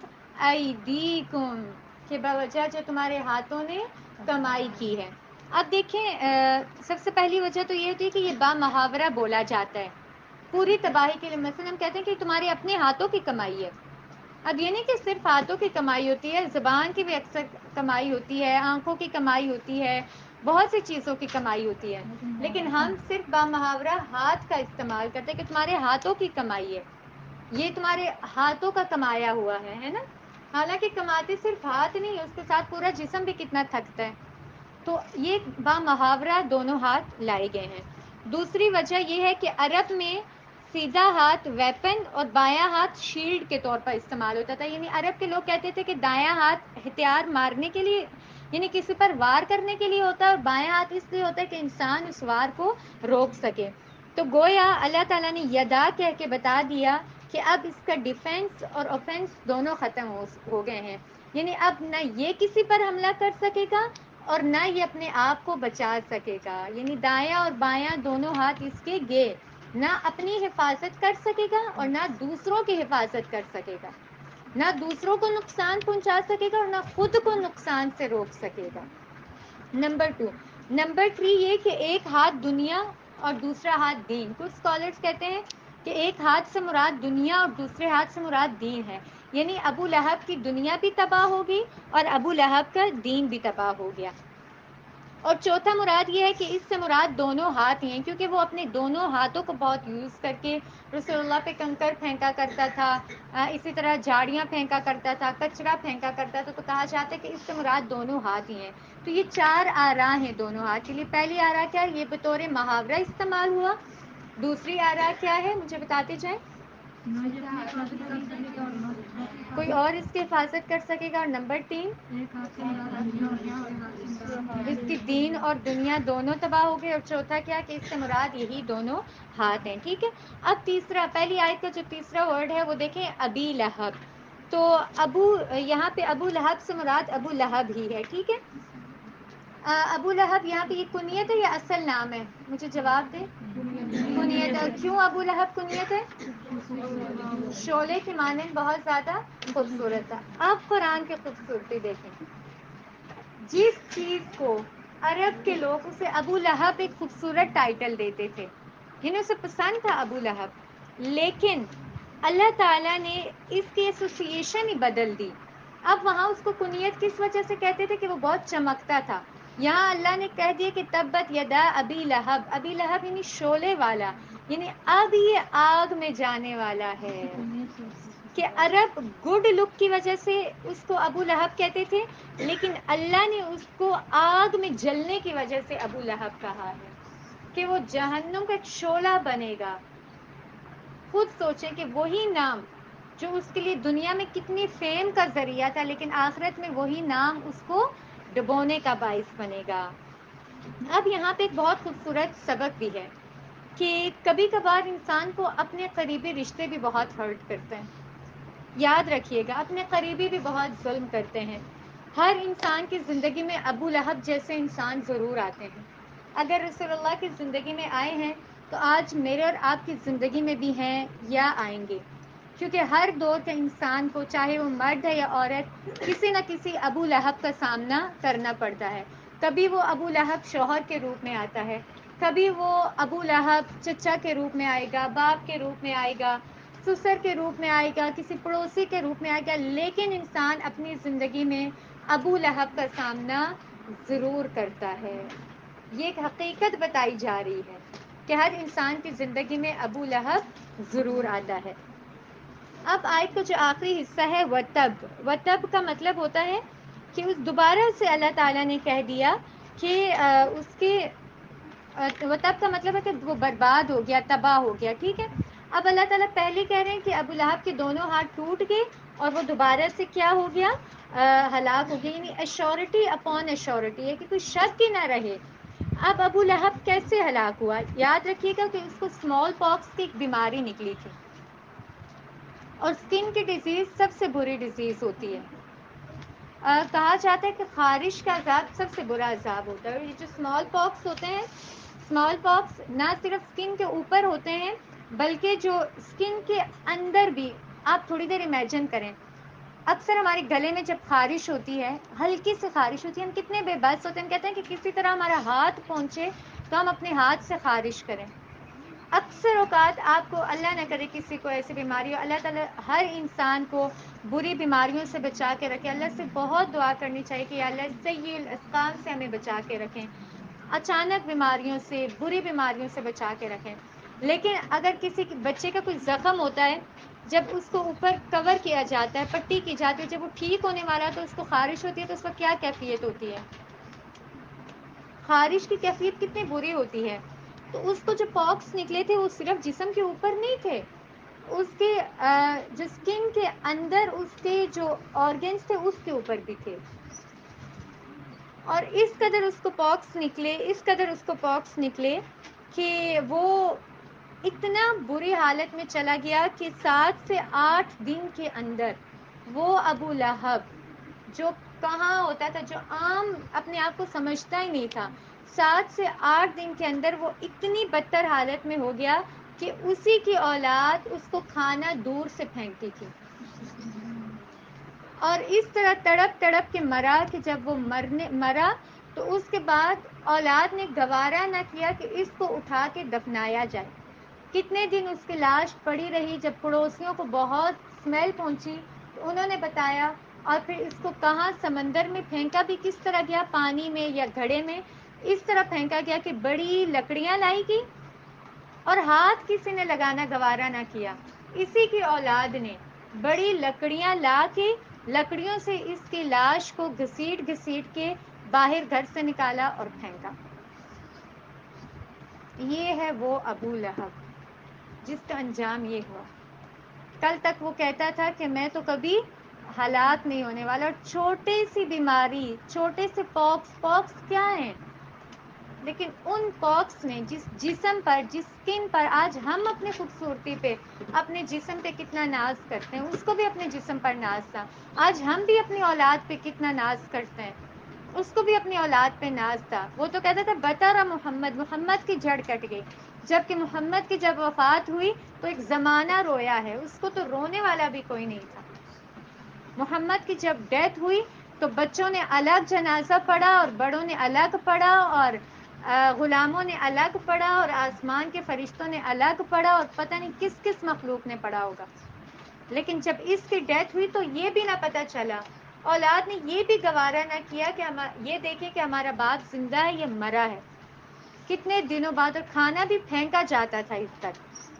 ایدیکم، کہ بوجہ جو تمہارے ہاتھوں نے کمائی کی ہے. اب دیکھیں سب سے پہلی وجہ تو یہ ہوتی ہے کہ یہ با محاورہ بولا جاتا ہے پوری تباہی کے لیے. مثلا ہم کہتے ہیں کہ تمہارے اپنے ہاتھوں کی کمائی ہے. اب یہ نہیں کہ صرف ہاتھوں کی کمائی ہوتی ہے، زبان کی بھی اکثر کمائی ہوتی ہے، آنکھوں کی کمائی ہوتی ہے، بہت سی چیزوں کی کمائی ہوتی ہے. لیکن ہم صرف با محاورہ ہاتھ کا استعمال کرتے ہیں کہ تمہارے ہاتھوں کی کمائی ہے، یہ تمہارے ہاتھوں کا کمایا ہوا ہے نا. حالانکہ کماتے صرف ہاتھ نہیں، اس کے ساتھ پورا جسم بھی کتنا تھکتا ہے. تو یہ با محاورہ دونوں ہاتھ لائے گئے ہیں. دوسری وجہ یہ ہے کہ عرب میں سیدھا ہاتھ ویپن اور بایاں ہاتھ شیلڈ کے طور پر استعمال ہوتا تھا. یعنی عرب کے لوگ کہتے تھے کہ دایاں ہاتھ ہتھیار مارنے کے لیے، یعنی کسی پر وار کرنے کے لیے ہوتا ہے، اور بایاں ہاتھ اس لیے ہوتا ہے کہ انسان اس وار کو روک سکے. تو گویا اللہ تعالیٰ نے یدا کہہ کے بتا دیا کہ اب اس کا ڈیفینس اور اوفینس دونوں ختم ہو گئے ہیں. یعنی اب نہ یہ کسی پر حملہ کر سکے گا اور نہ یہ اپنے آپ کو بچا سکے گا. یعنی دایاں اور بایاں دونوں ہاتھ اس کے گئے، نہ اپنی حفاظت کر سکے گا اور نہ دوسروں کی حفاظت کر سکے گا، نہ دوسروں کو نقصان پہنچا سکے گا اور نہ خود کو نقصان سے روک سکے گا. نمبر 2. نمبر 3 یہ کہ ایک ہاتھ دنیا اور دوسرا ہاتھ دین. کچھ اسکالرس کہتے ہیں کہ ایک ہاتھ سے مراد دنیا اور دوسرے ہاتھ سے مراد دین ہے. یعنی ابو لہب کی دنیا بھی تباہ ہوگی اور ابو لہب کا دین بھی تباہ ہو گیا. اور چوتھا مراد یہ ہے کہ اس سے مراد دونوں ہاتھ ہی ہیں، کیونکہ وہ اپنے دونوں ہاتھوں کو بہت یوز کر کے رسول اللہ پہ کنکر پھینکا کرتا تھا، اسی طرح جھاڑیاں پھینکا کرتا تھا، کچرا پھینکا کرتا تھا. تو کہا جاتا ہے کہ اس سے مراد دونوں ہاتھ ہی ہیں. تو یہ 4 آرا ہیں دونوں ہاتھ کے لیے. پہلی آرا کیا ہے؟ یہ بطور محاورہ استعمال ہوا. دوسری آرا کیا ہے مجھے بتاتے جائیں. کوئی اور اس کی حفاظت کر سکے گا. اور نمبر 3 اس کی دین اور دنیا دونوں تباہ ہو گئے. اور چوتھا کیا کہ اس سے مراد یہی دونوں ہاتھ ہیں. ٹھیک ہے. اب تیسرا، پہلی آیت کا جو تیسرا ورڈ ہے وہ دیکھیں ابی لہب. تو یہاں پہ ابو لہب سے مراد ابو لہب ہی ہے. ٹھیک ہے. ابو لہب یہاں پہ یہ کنیت ہے یا اصل نام ہے؟ مجھے جواب دیں. کنیت ہے. کیوں ابو لہب کنیت ہے؟ شعلے کی مانند بہت زیادہ خوبصورت ہے. اب قرآن کی خوبصورتی دیکھیں. جس چیز کو عرب کے لوگ اسے ابو لہب ایک خوبصورت ٹائٹل دیتے تھے، جنہیں اسے پسند تھا ابو لہب، لیکن اللہ تعالیٰ نے اس کی ایسوسیشن ہی بدل دی. اب وہاں اس کو کنیت کس وجہ سے کہتے تھے کہ وہ بہت چمکتا تھا. یہاں اللہ نے کہہ دیا کہ تبت یدا ابی لہب. ابی لہب یعنی شعلے والا، یعنی اب یہ آگ میں جانے والا ہے. کہ عرب گڈ لک کی وجہ سے اس کو ابو لہب کہتے تھے، لیکن اللہ نے اس کو آگ میں جلنے کی وجہ سے ابو لہب کہا ہے کہ وہ جہنم کا ایک شعلہ بنے گا. خود سوچیں کہ وہی نام جو اس کے لیے دنیا میں کتنی فیم کا ذریعہ تھا، لیکن آخرت میں وہی نام اس کو ڈبونے کا باعث بنے گا. اب یہاں پہ ایک بہت خوبصورت سبق بھی ہے کہ کبھی کبھار انسان کو اپنے قریبی رشتے بھی بہت ہرٹ کرتے ہیں. یاد رکھیے گا اپنے قریبی بھی بہت ظلم کرتے ہیں. ہر انسان کی زندگی میں ابو لہب جیسے انسان ضرور آتے ہیں. اگر رسول اللہ کی زندگی میں آئے ہیں تو آج میرے اور آپ کی زندگی میں بھی ہیں یا آئیں گے، کیونکہ ہر دور کے انسان کو، چاہے وہ مرد ہے یا عورت، کسی نہ کسی ابو لہب کا سامنا کرنا پڑتا ہے. کبھی وہ ابو لہب شوہر کے روپ میں آتا ہے، کبھی وہ ابو لہب چچا کے روپ میں آئے گا، باپ کے روپ میں آئے گا، سسر کے روپ میں آئے گا، کسی پڑوسی کے روپ میں آئے گا. لیکن انسان اپنی زندگی میں ابو لہب کا سامنا ضرور کرتا ہے. یہ ایک حقیقت بتائی جا رہی ہے کہ ہر انسان کی زندگی میں ابو لہب ضرور آتا ہے. اب آیت کا جو آخری حصہ ہے وَتَب. وَتَب کا مطلب ہوتا ہے کہ اس دوبارہ سے اللہ تعالیٰ نے کہہ دیا کہ اس کے وَتَب کا مطلب ہے کہ وہ برباد ہو گیا، تباہ ہو گیا. ٹھیک ہے. اب اللہ تعالیٰ پہلے کہہ رہے ہیں کہ ابو لہب کے دونوں ہاتھ ٹوٹ گئے اور وہ دوبارہ سے کیا ہو گیا؟ ہلاک ہو گیا. یعنی ایشورٹی اپون ایشورٹی ہے کہ کوئی شک ہی نہ رہے. اب ابو لہب کیسے ہلاک ہوا؟ یاد رکھیے گا کہ اس کو اسمال پاکس کی ایک بیماری نکلی تھی، اور اسکن کی ڈیزیز سب سے بری ڈیزیز ہوتی ہے. کہا جاتا ہے کہ خارش کا عذاب سب سے برا عذاب ہوتا ہے. اور یہ جو اسمال پاکس ہوتے ہیں، اسمال پاکس نہ صرف اسکن کے اوپر ہوتے ہیں بلکہ جو اسکن کے اندر بھی. آپ تھوڑی دیر امیجن کریں، اکثر ہمارے گلے میں جب خارش ہوتی ہے، ہلکی سے خارش ہوتی ہے، ہم کتنے بے بس ہوتے ہیں. ہم کہتے ہیں کہ کسی طرح ہمارا ہاتھ پہنچے تو ہم اپنے ہاتھ سے خارش کریں. اکثر اوقات آپ کو اللہ نہ کرے کسی کو ایسی بیماری ہو، اللہ تعالیٰ ہر انسان کو بری بیماریوں سے بچا کے رکھے. اللہ سے بہت دعا کرنی چاہیے کہ یا اللہ سیئ الاسقام سے ہمیں بچا کے رکھیں، اچانک بیماریوں سے، بری بیماریوں سے بچا کے رکھیں. لیکن اگر کسی بچے کا کوئی زخم ہوتا ہے، جب اس کو اوپر کور کیا جاتا ہے، پٹی کی جاتی ہے، جب وہ ٹھیک ہونے والا تو اس کو خارش ہوتی ہے تو اس وقت کیا کیفیت ہوتی ہے؟ خارش کی کیفیت کتنی بری ہوتی ہے. تو اس کو جو پاکس نکلے تھے وہ صرف جسم کے اوپر نہیں تھے، اس کے جو اسکن کے اندر اس کے جو آرگنز تھے اس کے اوپر بھی تھے. اور اس قدر اس کو پاکس نکلے، اس قدر اس کو پاکس نکلے کہ وہ اتنا بری حالت میں چلا گیا کہ 7 سے 8 دن کے اندر وہ ابو لہب جو کہاں ہوتا تھا، جو عام اپنے آپ کو سمجھتا ہی نہیں تھا، 7 سے 8 دن کے اندر وہ اتنی بدتر حالت میں ہو گیا کہ اسی کی اولاد اس کو کھانا دور سے پھینکتی تھی. اور اس طرح تڑپ تڑپ کے مرا کہ جب وہ مرا تو اس کے بعد اولاد نے گوارا نہ کیا کہ اس کو اٹھا کے دفنایا جائے. کتنے دن اس کی لاش پڑی رہی. جب پڑوسیوں کو بہت اسمیل پہنچی تو انہوں نے بتایا، اور پھر اس کو کہاں سمندر میں پھینکا بھی کس طرح گیا، پانی میں یا گھڑے میں. اس طرح پھینکا گیا کہ بڑی لکڑیاں لائی گئی اور ہاتھ کسی نے لگانا گوارا نہ کیا. اسی کی اولاد نے بڑی لکڑیاں لا کے لکڑیوں سے اس کی لاش کو گھسیٹ گھسیٹ کے باہر گھر سے نکالا اور پھینکا. یہ ہے وہ ابو لہب جس کا انجام یہ ہوا. کل تک وہ کہتا تھا کہ میں تو کبھی ہلاک نہیں ہونے والا. اور چھوٹی سی بیماری، چھوٹے سے پاکس کیا ہیں؟ لیکن ان پاکس نے جس جسم پر، جس اسکن پر آج ہم اپنی خوبصورتی پہ، اپنے جسم پہ کتنا ناز کرتے ہیں، اس کو بھی اپنے جسم پر ناز تھا. آج ہم بھی اپنی اولاد پہ کتنا ناز کرتے ہیں، اس کو بھی اپنی اولاد پہ ناز تھا. وہ تو کہتا تھا بطر محمد کی جڑ کٹ گئی. جبکہ محمد کی جب وفات ہوئی تو ایک زمانہ رویا ہے، اس کو تو رونے والا بھی کوئی نہیں تھا. محمد کی جب ڈیتھ ہوئی تو بچوں نے الگ جنازہ پڑھا اور بڑوں نے الگ پڑھا اور غلاموں نے الگ پڑھا اور آسمان کے فرشتوں نے الگ پڑھا اور پتہ نہیں کس کس مخلوق نے پڑھا ہوگا. لیکن جب اس کی ڈیتھ ہوئی تو یہ بھی نہ پتہ چلا، اولاد نے یہ بھی گوارا نہ کیا کہ یہ دیکھیں کہ ہمارا باپ زندہ ہے یا مرا ہے. کتنے دنوں بعد، اور کھانا بھی پھینکا جاتا تھا اس تک.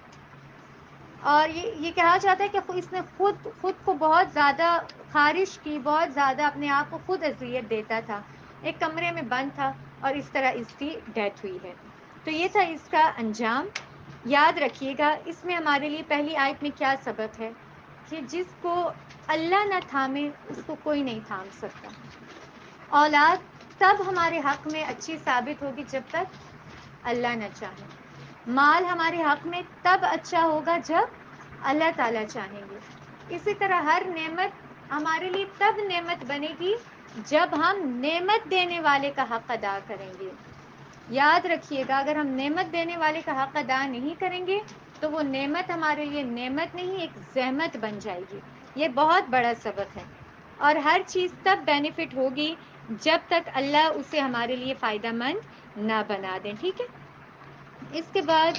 اور یہ کہا جاتا ہے کہ اس نے خود کو بہت زیادہ خارش کی، بہت زیادہ اپنے آپ کو خود اذیت دیتا تھا، ایک کمرے میں بند تھا اور اس طرح اس کی ڈیتھ ہوئی ہے. تو یہ تھا اس کا انجام. یاد رکھیے گا اس میں ہمارے لیے پہلی آیت میں کیا سبق ہے کہ جس کو اللہ نہ تھامے اس کو کوئی نہیں تھام سکتا. اولاد تب ہمارے حق میں اچھی ثابت ہوگی جب تک اللہ نہ چاہے. مال ہمارے حق میں تب اچھا ہوگا جب اللہ تعالیٰ چاہیں گے. اسی طرح ہر نعمت ہمارے لیے تب نعمت بنے گی جب ہم نعمت دینے والے کا حق ادا کریں گے. یاد رکھیے گا اگر ہم نعمت دینے والے کا حق ادا نہیں کریں گے تو وہ نعمت ہمارے لیے نعمت نہیں، ایک زحمت بن جائے گی. یہ بہت بڑا سبق ہے. اور ہر چیز تب بینیفٹ ہوگی جب تک اللہ اسے ہمارے لیے فائدہ مند نہ بنا دیں. ٹھیک ہے، اس کے بعد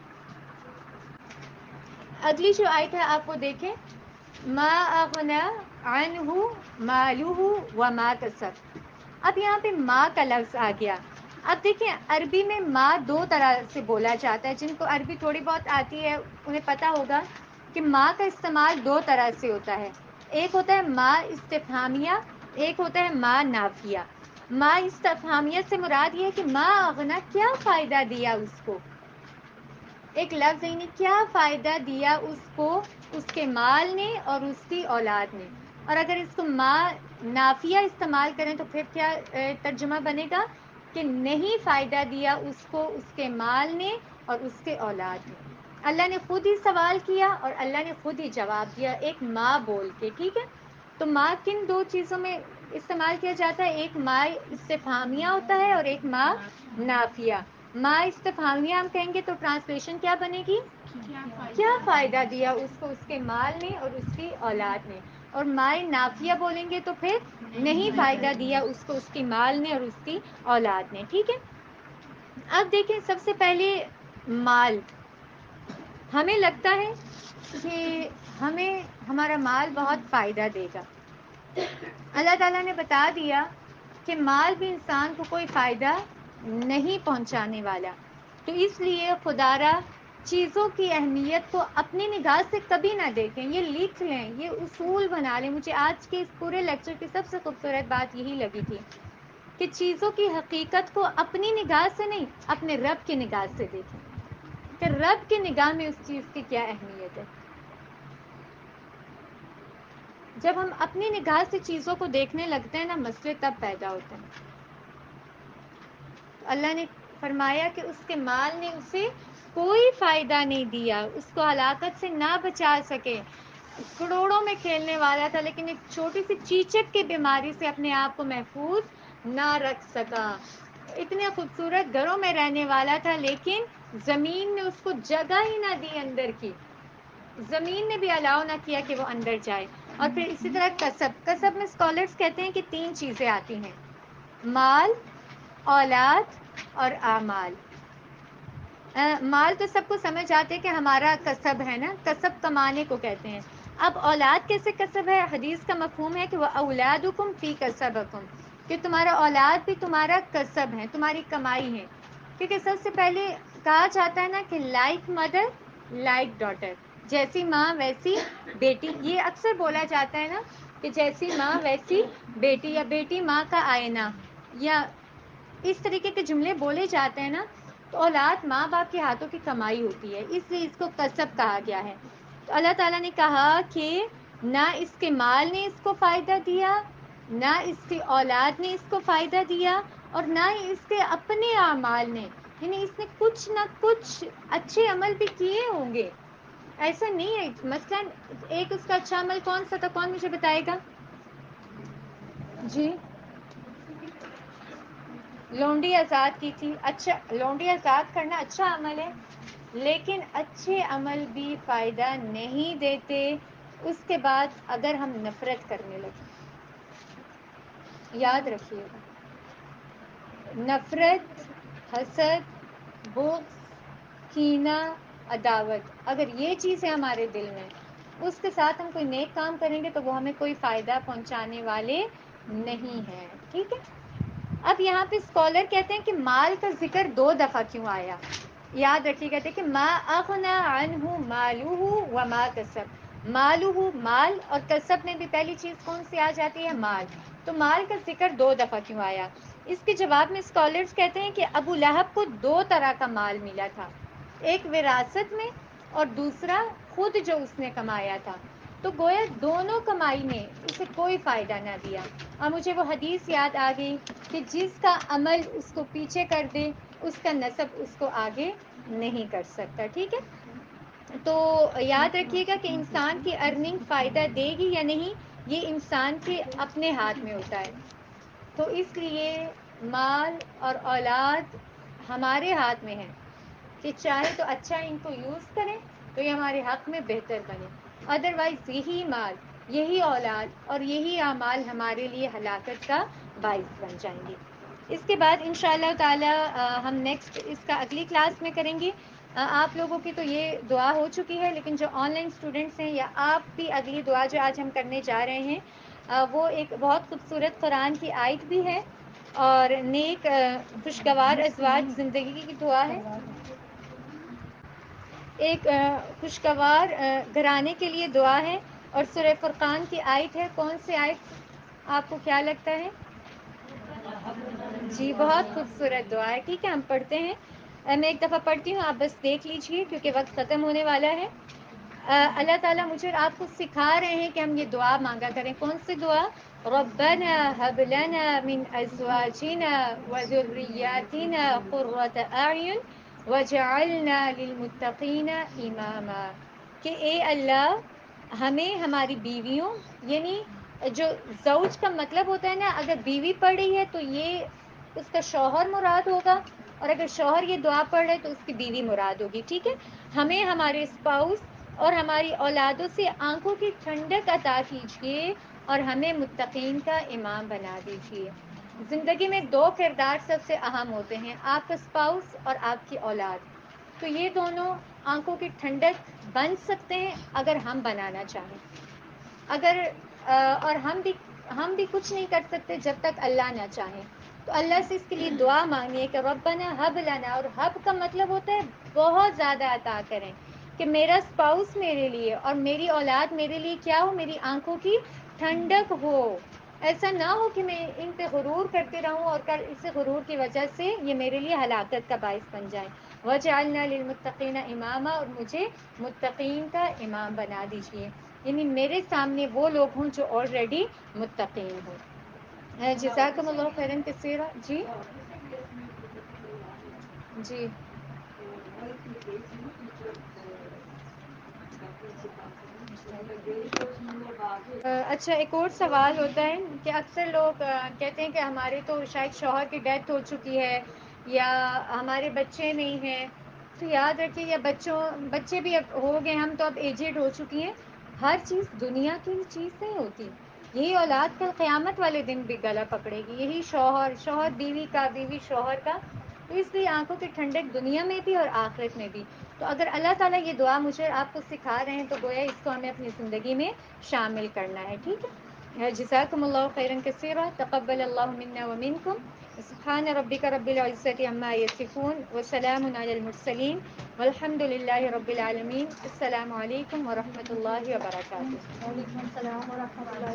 اگلی جو آیت ہے آپ وہ دیکھیں، ما اغنی عنہ مالہ وما کسب. اب یہاں پہ ماں کا لفظ آ گیا. اب دیکھیں عربی میں ماں دو طرح سے بولا جاتا ہے. جن کو عربی تھوڑی بہت آتی ہے انہیں پتہ ہوگا کہ ماں کا استعمال دو طرح سے ہوتا ہے. ایک ہوتا ہے ماں استفہامیہ، ایک ہوتا ہے ماں نافیہ. ماں استفہامیہ سے مراد یہ ہے کہ ماں اغنا، کیا فائدہ دیا اس کو. ایک لفظ یعنی کیا فائدہ دیا اس کو اس کے مال نے اور اس کی اولاد نے. اور اگر اس کو ماں نافیہ استعمال کریں تو پھر کیا ترجمہ بنے گا کہ نہیں فائدہ دیا اس کو اس کے مال نے اور اس کے اولاد نے. اللہ نے خود ہی سوال کیا اور اللہ نے خود ہی جواب دیا ایک ماں بول کے. ٹھیک ہے، تو ماں کن دو چیزوں میں استعمال کیا جاتا ہے. ایک ما استفہامیہ ہوتا ہے اور ایک ما نافیہ. ما استفہامیہ ہم کہیں گے تو ٹرانسلیشن کیا بنے گی؟ کیا فائدہ دیا اس کو اس کے مال نے اور اس کی اولاد نے. اور مائے نافیہ بولیں گے تو پھر نہیں فائدہ دیا اس کو اس کی مال نے اور اس کی اولاد نے. ٹھیک ہے. اب دیکھیں سب سے پہلے مال. ہمیں لگتا ہے کہ ہمیں ہمارا مال بہت فائدہ دے گا. اللہ تعالیٰ نے بتا دیا کہ مال بھی انسان کو کوئی فائدہ نہیں پہنچانے والا. تو اس لیے خدا را چیزوں کی اہمیت کو اپنی نگاہ سے کبھی نہ دیکھیں. یہ لکھ لیں, یہ اصول بنا لیں. مجھے آج کے اس پورے لیکچر کی سب سے خوبصورت بات یہی لگی تھی کہ چیزوں کی حقیقت کو اپنی نگاہ سے نہیں, اپنے رب کی نگاہ سے دیکھیں کہ رب کی نگاہ میں اس چیز کی کیا اہمیت ہے. جب ہم اپنی نگاہ سے چیزوں کو دیکھنے لگتے ہیں نا, مسئلے تب پیدا ہوتے ہیں. اللہ نے فرمایا کہ اس کے مال نے اسے کوئی فائدہ نہیں دیا, اس کو ہلاکت سے نہ بچا سکے. کروڑوں میں کھیلنے والا تھا لیکن ایک چھوٹی سی چیچک کی بیماری سے اپنے آپ کو محفوظ نہ رکھ سکا. اتنے خوبصورت گھروں میں رہنے والا تھا لیکن زمین نے اس کو جگہ ہی نہ دی اندر کی. زمین نے بھی الاؤ نہ کیا کہ وہ اندر جائے. اور پھر اسی طرح کسب میں اسکالرس کہتے ہیں کہ 3 چیزیں آتی ہیں, مال, اولاد اور اعمال. مال تو سب کو سمجھ آتے کہ ہمارا کسب ہے نا, کسب کمانے کو کہتے ہیں. اب اولاد کیسے کسب ہے؟ حدیث کا مفہوم ہے کہ وہ اولادکم فی کسبکم, کہ تمہارا اولاد بھی تمہارا کسب ہے, تمہاری کمائی ہے. کیونکہ سب سے پہلے کہا جاتا ہے نا کہ لائک مدر لائک ڈاٹر, جیسی ماں ویسی بیٹی. یہ اکثر بولا جاتا ہے نا کہ جیسی ماں ویسی بیٹی, یا بیٹی ماں کا آئینہ, یا اس طریقے کے جملے بولے جاتے ہیں نا. تو اولاد ماں باپ کے ہاتھوں کی کمائی ہوتی ہے, اس لیے اس کو کسب کہا گیا ہے. تو اللہ تعالیٰ نے کہا کہ نہ اس کے مال نے اس کو فائدہ دیا, نہ اس کی اولاد نے اس کو فائدہ دیا, اور نہ ہی اس کے اپنے اعمال نے. یعنی اس نے کچھ نہ کچھ اچھے عمل بھی کیے ہوں گے, ایسا نہیں ہے. مثلاً ایک اس کا اچھا عمل کون سا تھا, کون مجھے بتائے گا؟ جی, لونڈی آزاد کی تھی. اچھا, لونڈی آزاد کرنا اچھا عمل ہے, لیکن اچھے عمل بھی فائدہ نہیں دیتے اس کے بعد اگر ہم نفرت کرنے لگیں. یاد رکھیے گا, نفرت, حسد, بغض, کینہ, عداوت, اگر یہ چیزیں ہمارے دل میں, اس کے ساتھ ہم کوئی نیک کام کریں گے تو وہ ہمیں کوئی فائدہ پہنچانے والے نہیں ہیں. ٹھیک ہے. اب یہاں پہ اسکالر کہتے ہیں کہ مال کا ذکر 2 دفعہ کیوں آیا. یاد رکھیے گا, دیکھیں ما اغنى عنہ مالہ وما کسب. مالہ مال, اور کسب میں بھی پہلی چیز کون سی آ جاتی ہے؟ مال. تو مال کا ذکر 2 دفعہ کیوں آیا؟ اس کے جواب میں اسکالرز کہتے ہیں کہ ابو لہب کو 2 طرح کا مال ملا تھا, ایک وراثت میں اور دوسرا خود جو اس نے کمایا تھا. تو گویا دونوں کمائی نے اسے کوئی فائدہ نہ دیا. اور مجھے وہ حدیث یاد آ گئی کہ جس کا عمل اس کو پیچھے کر دے اس کا نسب اس کو آگے نہیں کر سکتا. ٹھیک ہے. تو یاد رکھیے گا کہ انسان کی ارننگ فائدہ دے گی یا نہیں, یہ انسان کے اپنے ہاتھ میں ہوتا ہے. تو اس لیے مال اور اولاد ہمارے ہاتھ میں ہے کہ چاہے تو اچھا ان کو یوز کریں تو یہ ہمارے حق میں بہتر بنے, ادروائز یہی مال, یہی اولاد اور یہی اعمال ہمارے لیے ہلاکت کا باعث بن جائیں گے. اس کے بعد انشاءاللہ تعالی ہم نیکسٹ اس کا اگلی کلاس میں کریں گے. آپ لوگوں کی تو یہ دعا ہو چکی ہے, لیکن جو آن لائن اسٹوڈنٹس ہیں یا آپ بھی اگلی دعا جو آج ہم کرنے جا رہے ہیں وہ ایک بہت خوبصورت قرآن کی آیت بھی ہے اور نیک خوشگوار ازواج زندگی کی دعا ہے. ایک خوشگوار گھرانے کے لیے دعا ہے, اور سورہ فرقان کی آیت ہے. کون سی آیت آپ کو کیا لگتا ہے؟ جی, بہت خوبصورت دعا ہے. ٹھیک ہے, ہم پڑھتے ہیں. میں ایک دفعہ پڑھتی ہوں, آپ بس دیکھ لیجئے کیونکہ وقت ختم ہونے والا ہے. اللہ تعالیٰ مجھے اور آپ کو سکھا رہے ہیں کہ ہم یہ دعا مانگا کریں. کون سی دعا؟ ربنا هب لنا من ازواجنا وذرياتنا قرة اعین وجعلنا للمتقین اماما. کہ اے اللہ ہمیں ہماری بیویوں یعنی جو زوج کا مطلب ہوتا ہے نا، اگر بیوی پڑھ رہی ہے تو یہ اس کا شوہر مراد ہوگا، اور اگر شوہر یہ دعا پڑھ رہے تو اس کی بیوی مراد ہوگی. ٹھیک ہے، ہمیں ہمارے اسپاؤس اور ہماری اولادوں سے آنکھوں کی ٹھنڈک عطا کیجیے اور ہمیں متقین کا امام بنا دیجیے. زندگی میں 2 کردار سب سے اہم ہوتے ہیں، آپ کا اسپاؤس اور آپ کی اولاد. تو یہ دونوں آنکھوں کی ٹھنڈک بن سکتے ہیں اگر ہم بنانا چاہیں. اگر اور ہم بھی کچھ نہیں کر سکتے جب تک اللہ نہ چاہیں. تو اللہ سے اس کے لیے دعا مانگیے کہ ربنا ہب لنا، اور ہب کا مطلب ہوتا ہے بہت زیادہ عطا کریں، کہ میرا اسپاؤس میرے لیے اور میری اولاد میرے لیے کیا ہو، میری آنکھوں کی ٹھنڈک ہو. ایسا نہ ہو کہ میں ان پہ غرور کرتے رہوں اور کل اس غرور کی وجہ سے یہ میرے لیے ہلاکت کا باعث بن جائیں. وجعلنا للمتقین اماما، اور مجھے متقین کا امام بنا دیجیے، یعنی میرے سامنے وہ لوگ ہوں جو آلریڈی متقین ہوں. جزاکم اللہ خیرن کثیرا. جی جی اچھا، ایک اور سوال ہوتا ہے کہ اکثر لوگ کہتے ہیں کہ ہمارے تو شاید شوہر کی ڈیتھ ہو چکی ہے یا ہمارے بچے نہیں ہیں. تو یاد رکھیے، یا بچے بھی اب ہو گئے، ہم تو اب ایجڈ ہو چکی ہیں. ہر چیز دنیا کی چیز نہیں ہوتی. یہی اولاد کل قیامت والے دن بھی گلا پکڑے گی، یہی شوہر بیوی کا، بیوی شوہر کا. تو اس لیے آنکھوں کی ٹھنڈک دنیا میں بھی اور آخرت میں بھی. تو اگر اللہ تعالیٰ یہ دعا مجھے آپ کو سکھا رہے ہیں تو گویا اس کو ہمیں اپنی زندگی میں شامل کرنا ہے. ٹھیک ہے، جزاکم اللہ خیرن کثیرا. تقبل اللہ منا ومنکم. سبحان ربک رب العزة عما یصفون وسلام علی المرسلین والحمد للہ رب العالمین. السلام علیکم ورحمۃ اللہ وبرکاتہ. وعلیکم السلام ورحمۃ اللہ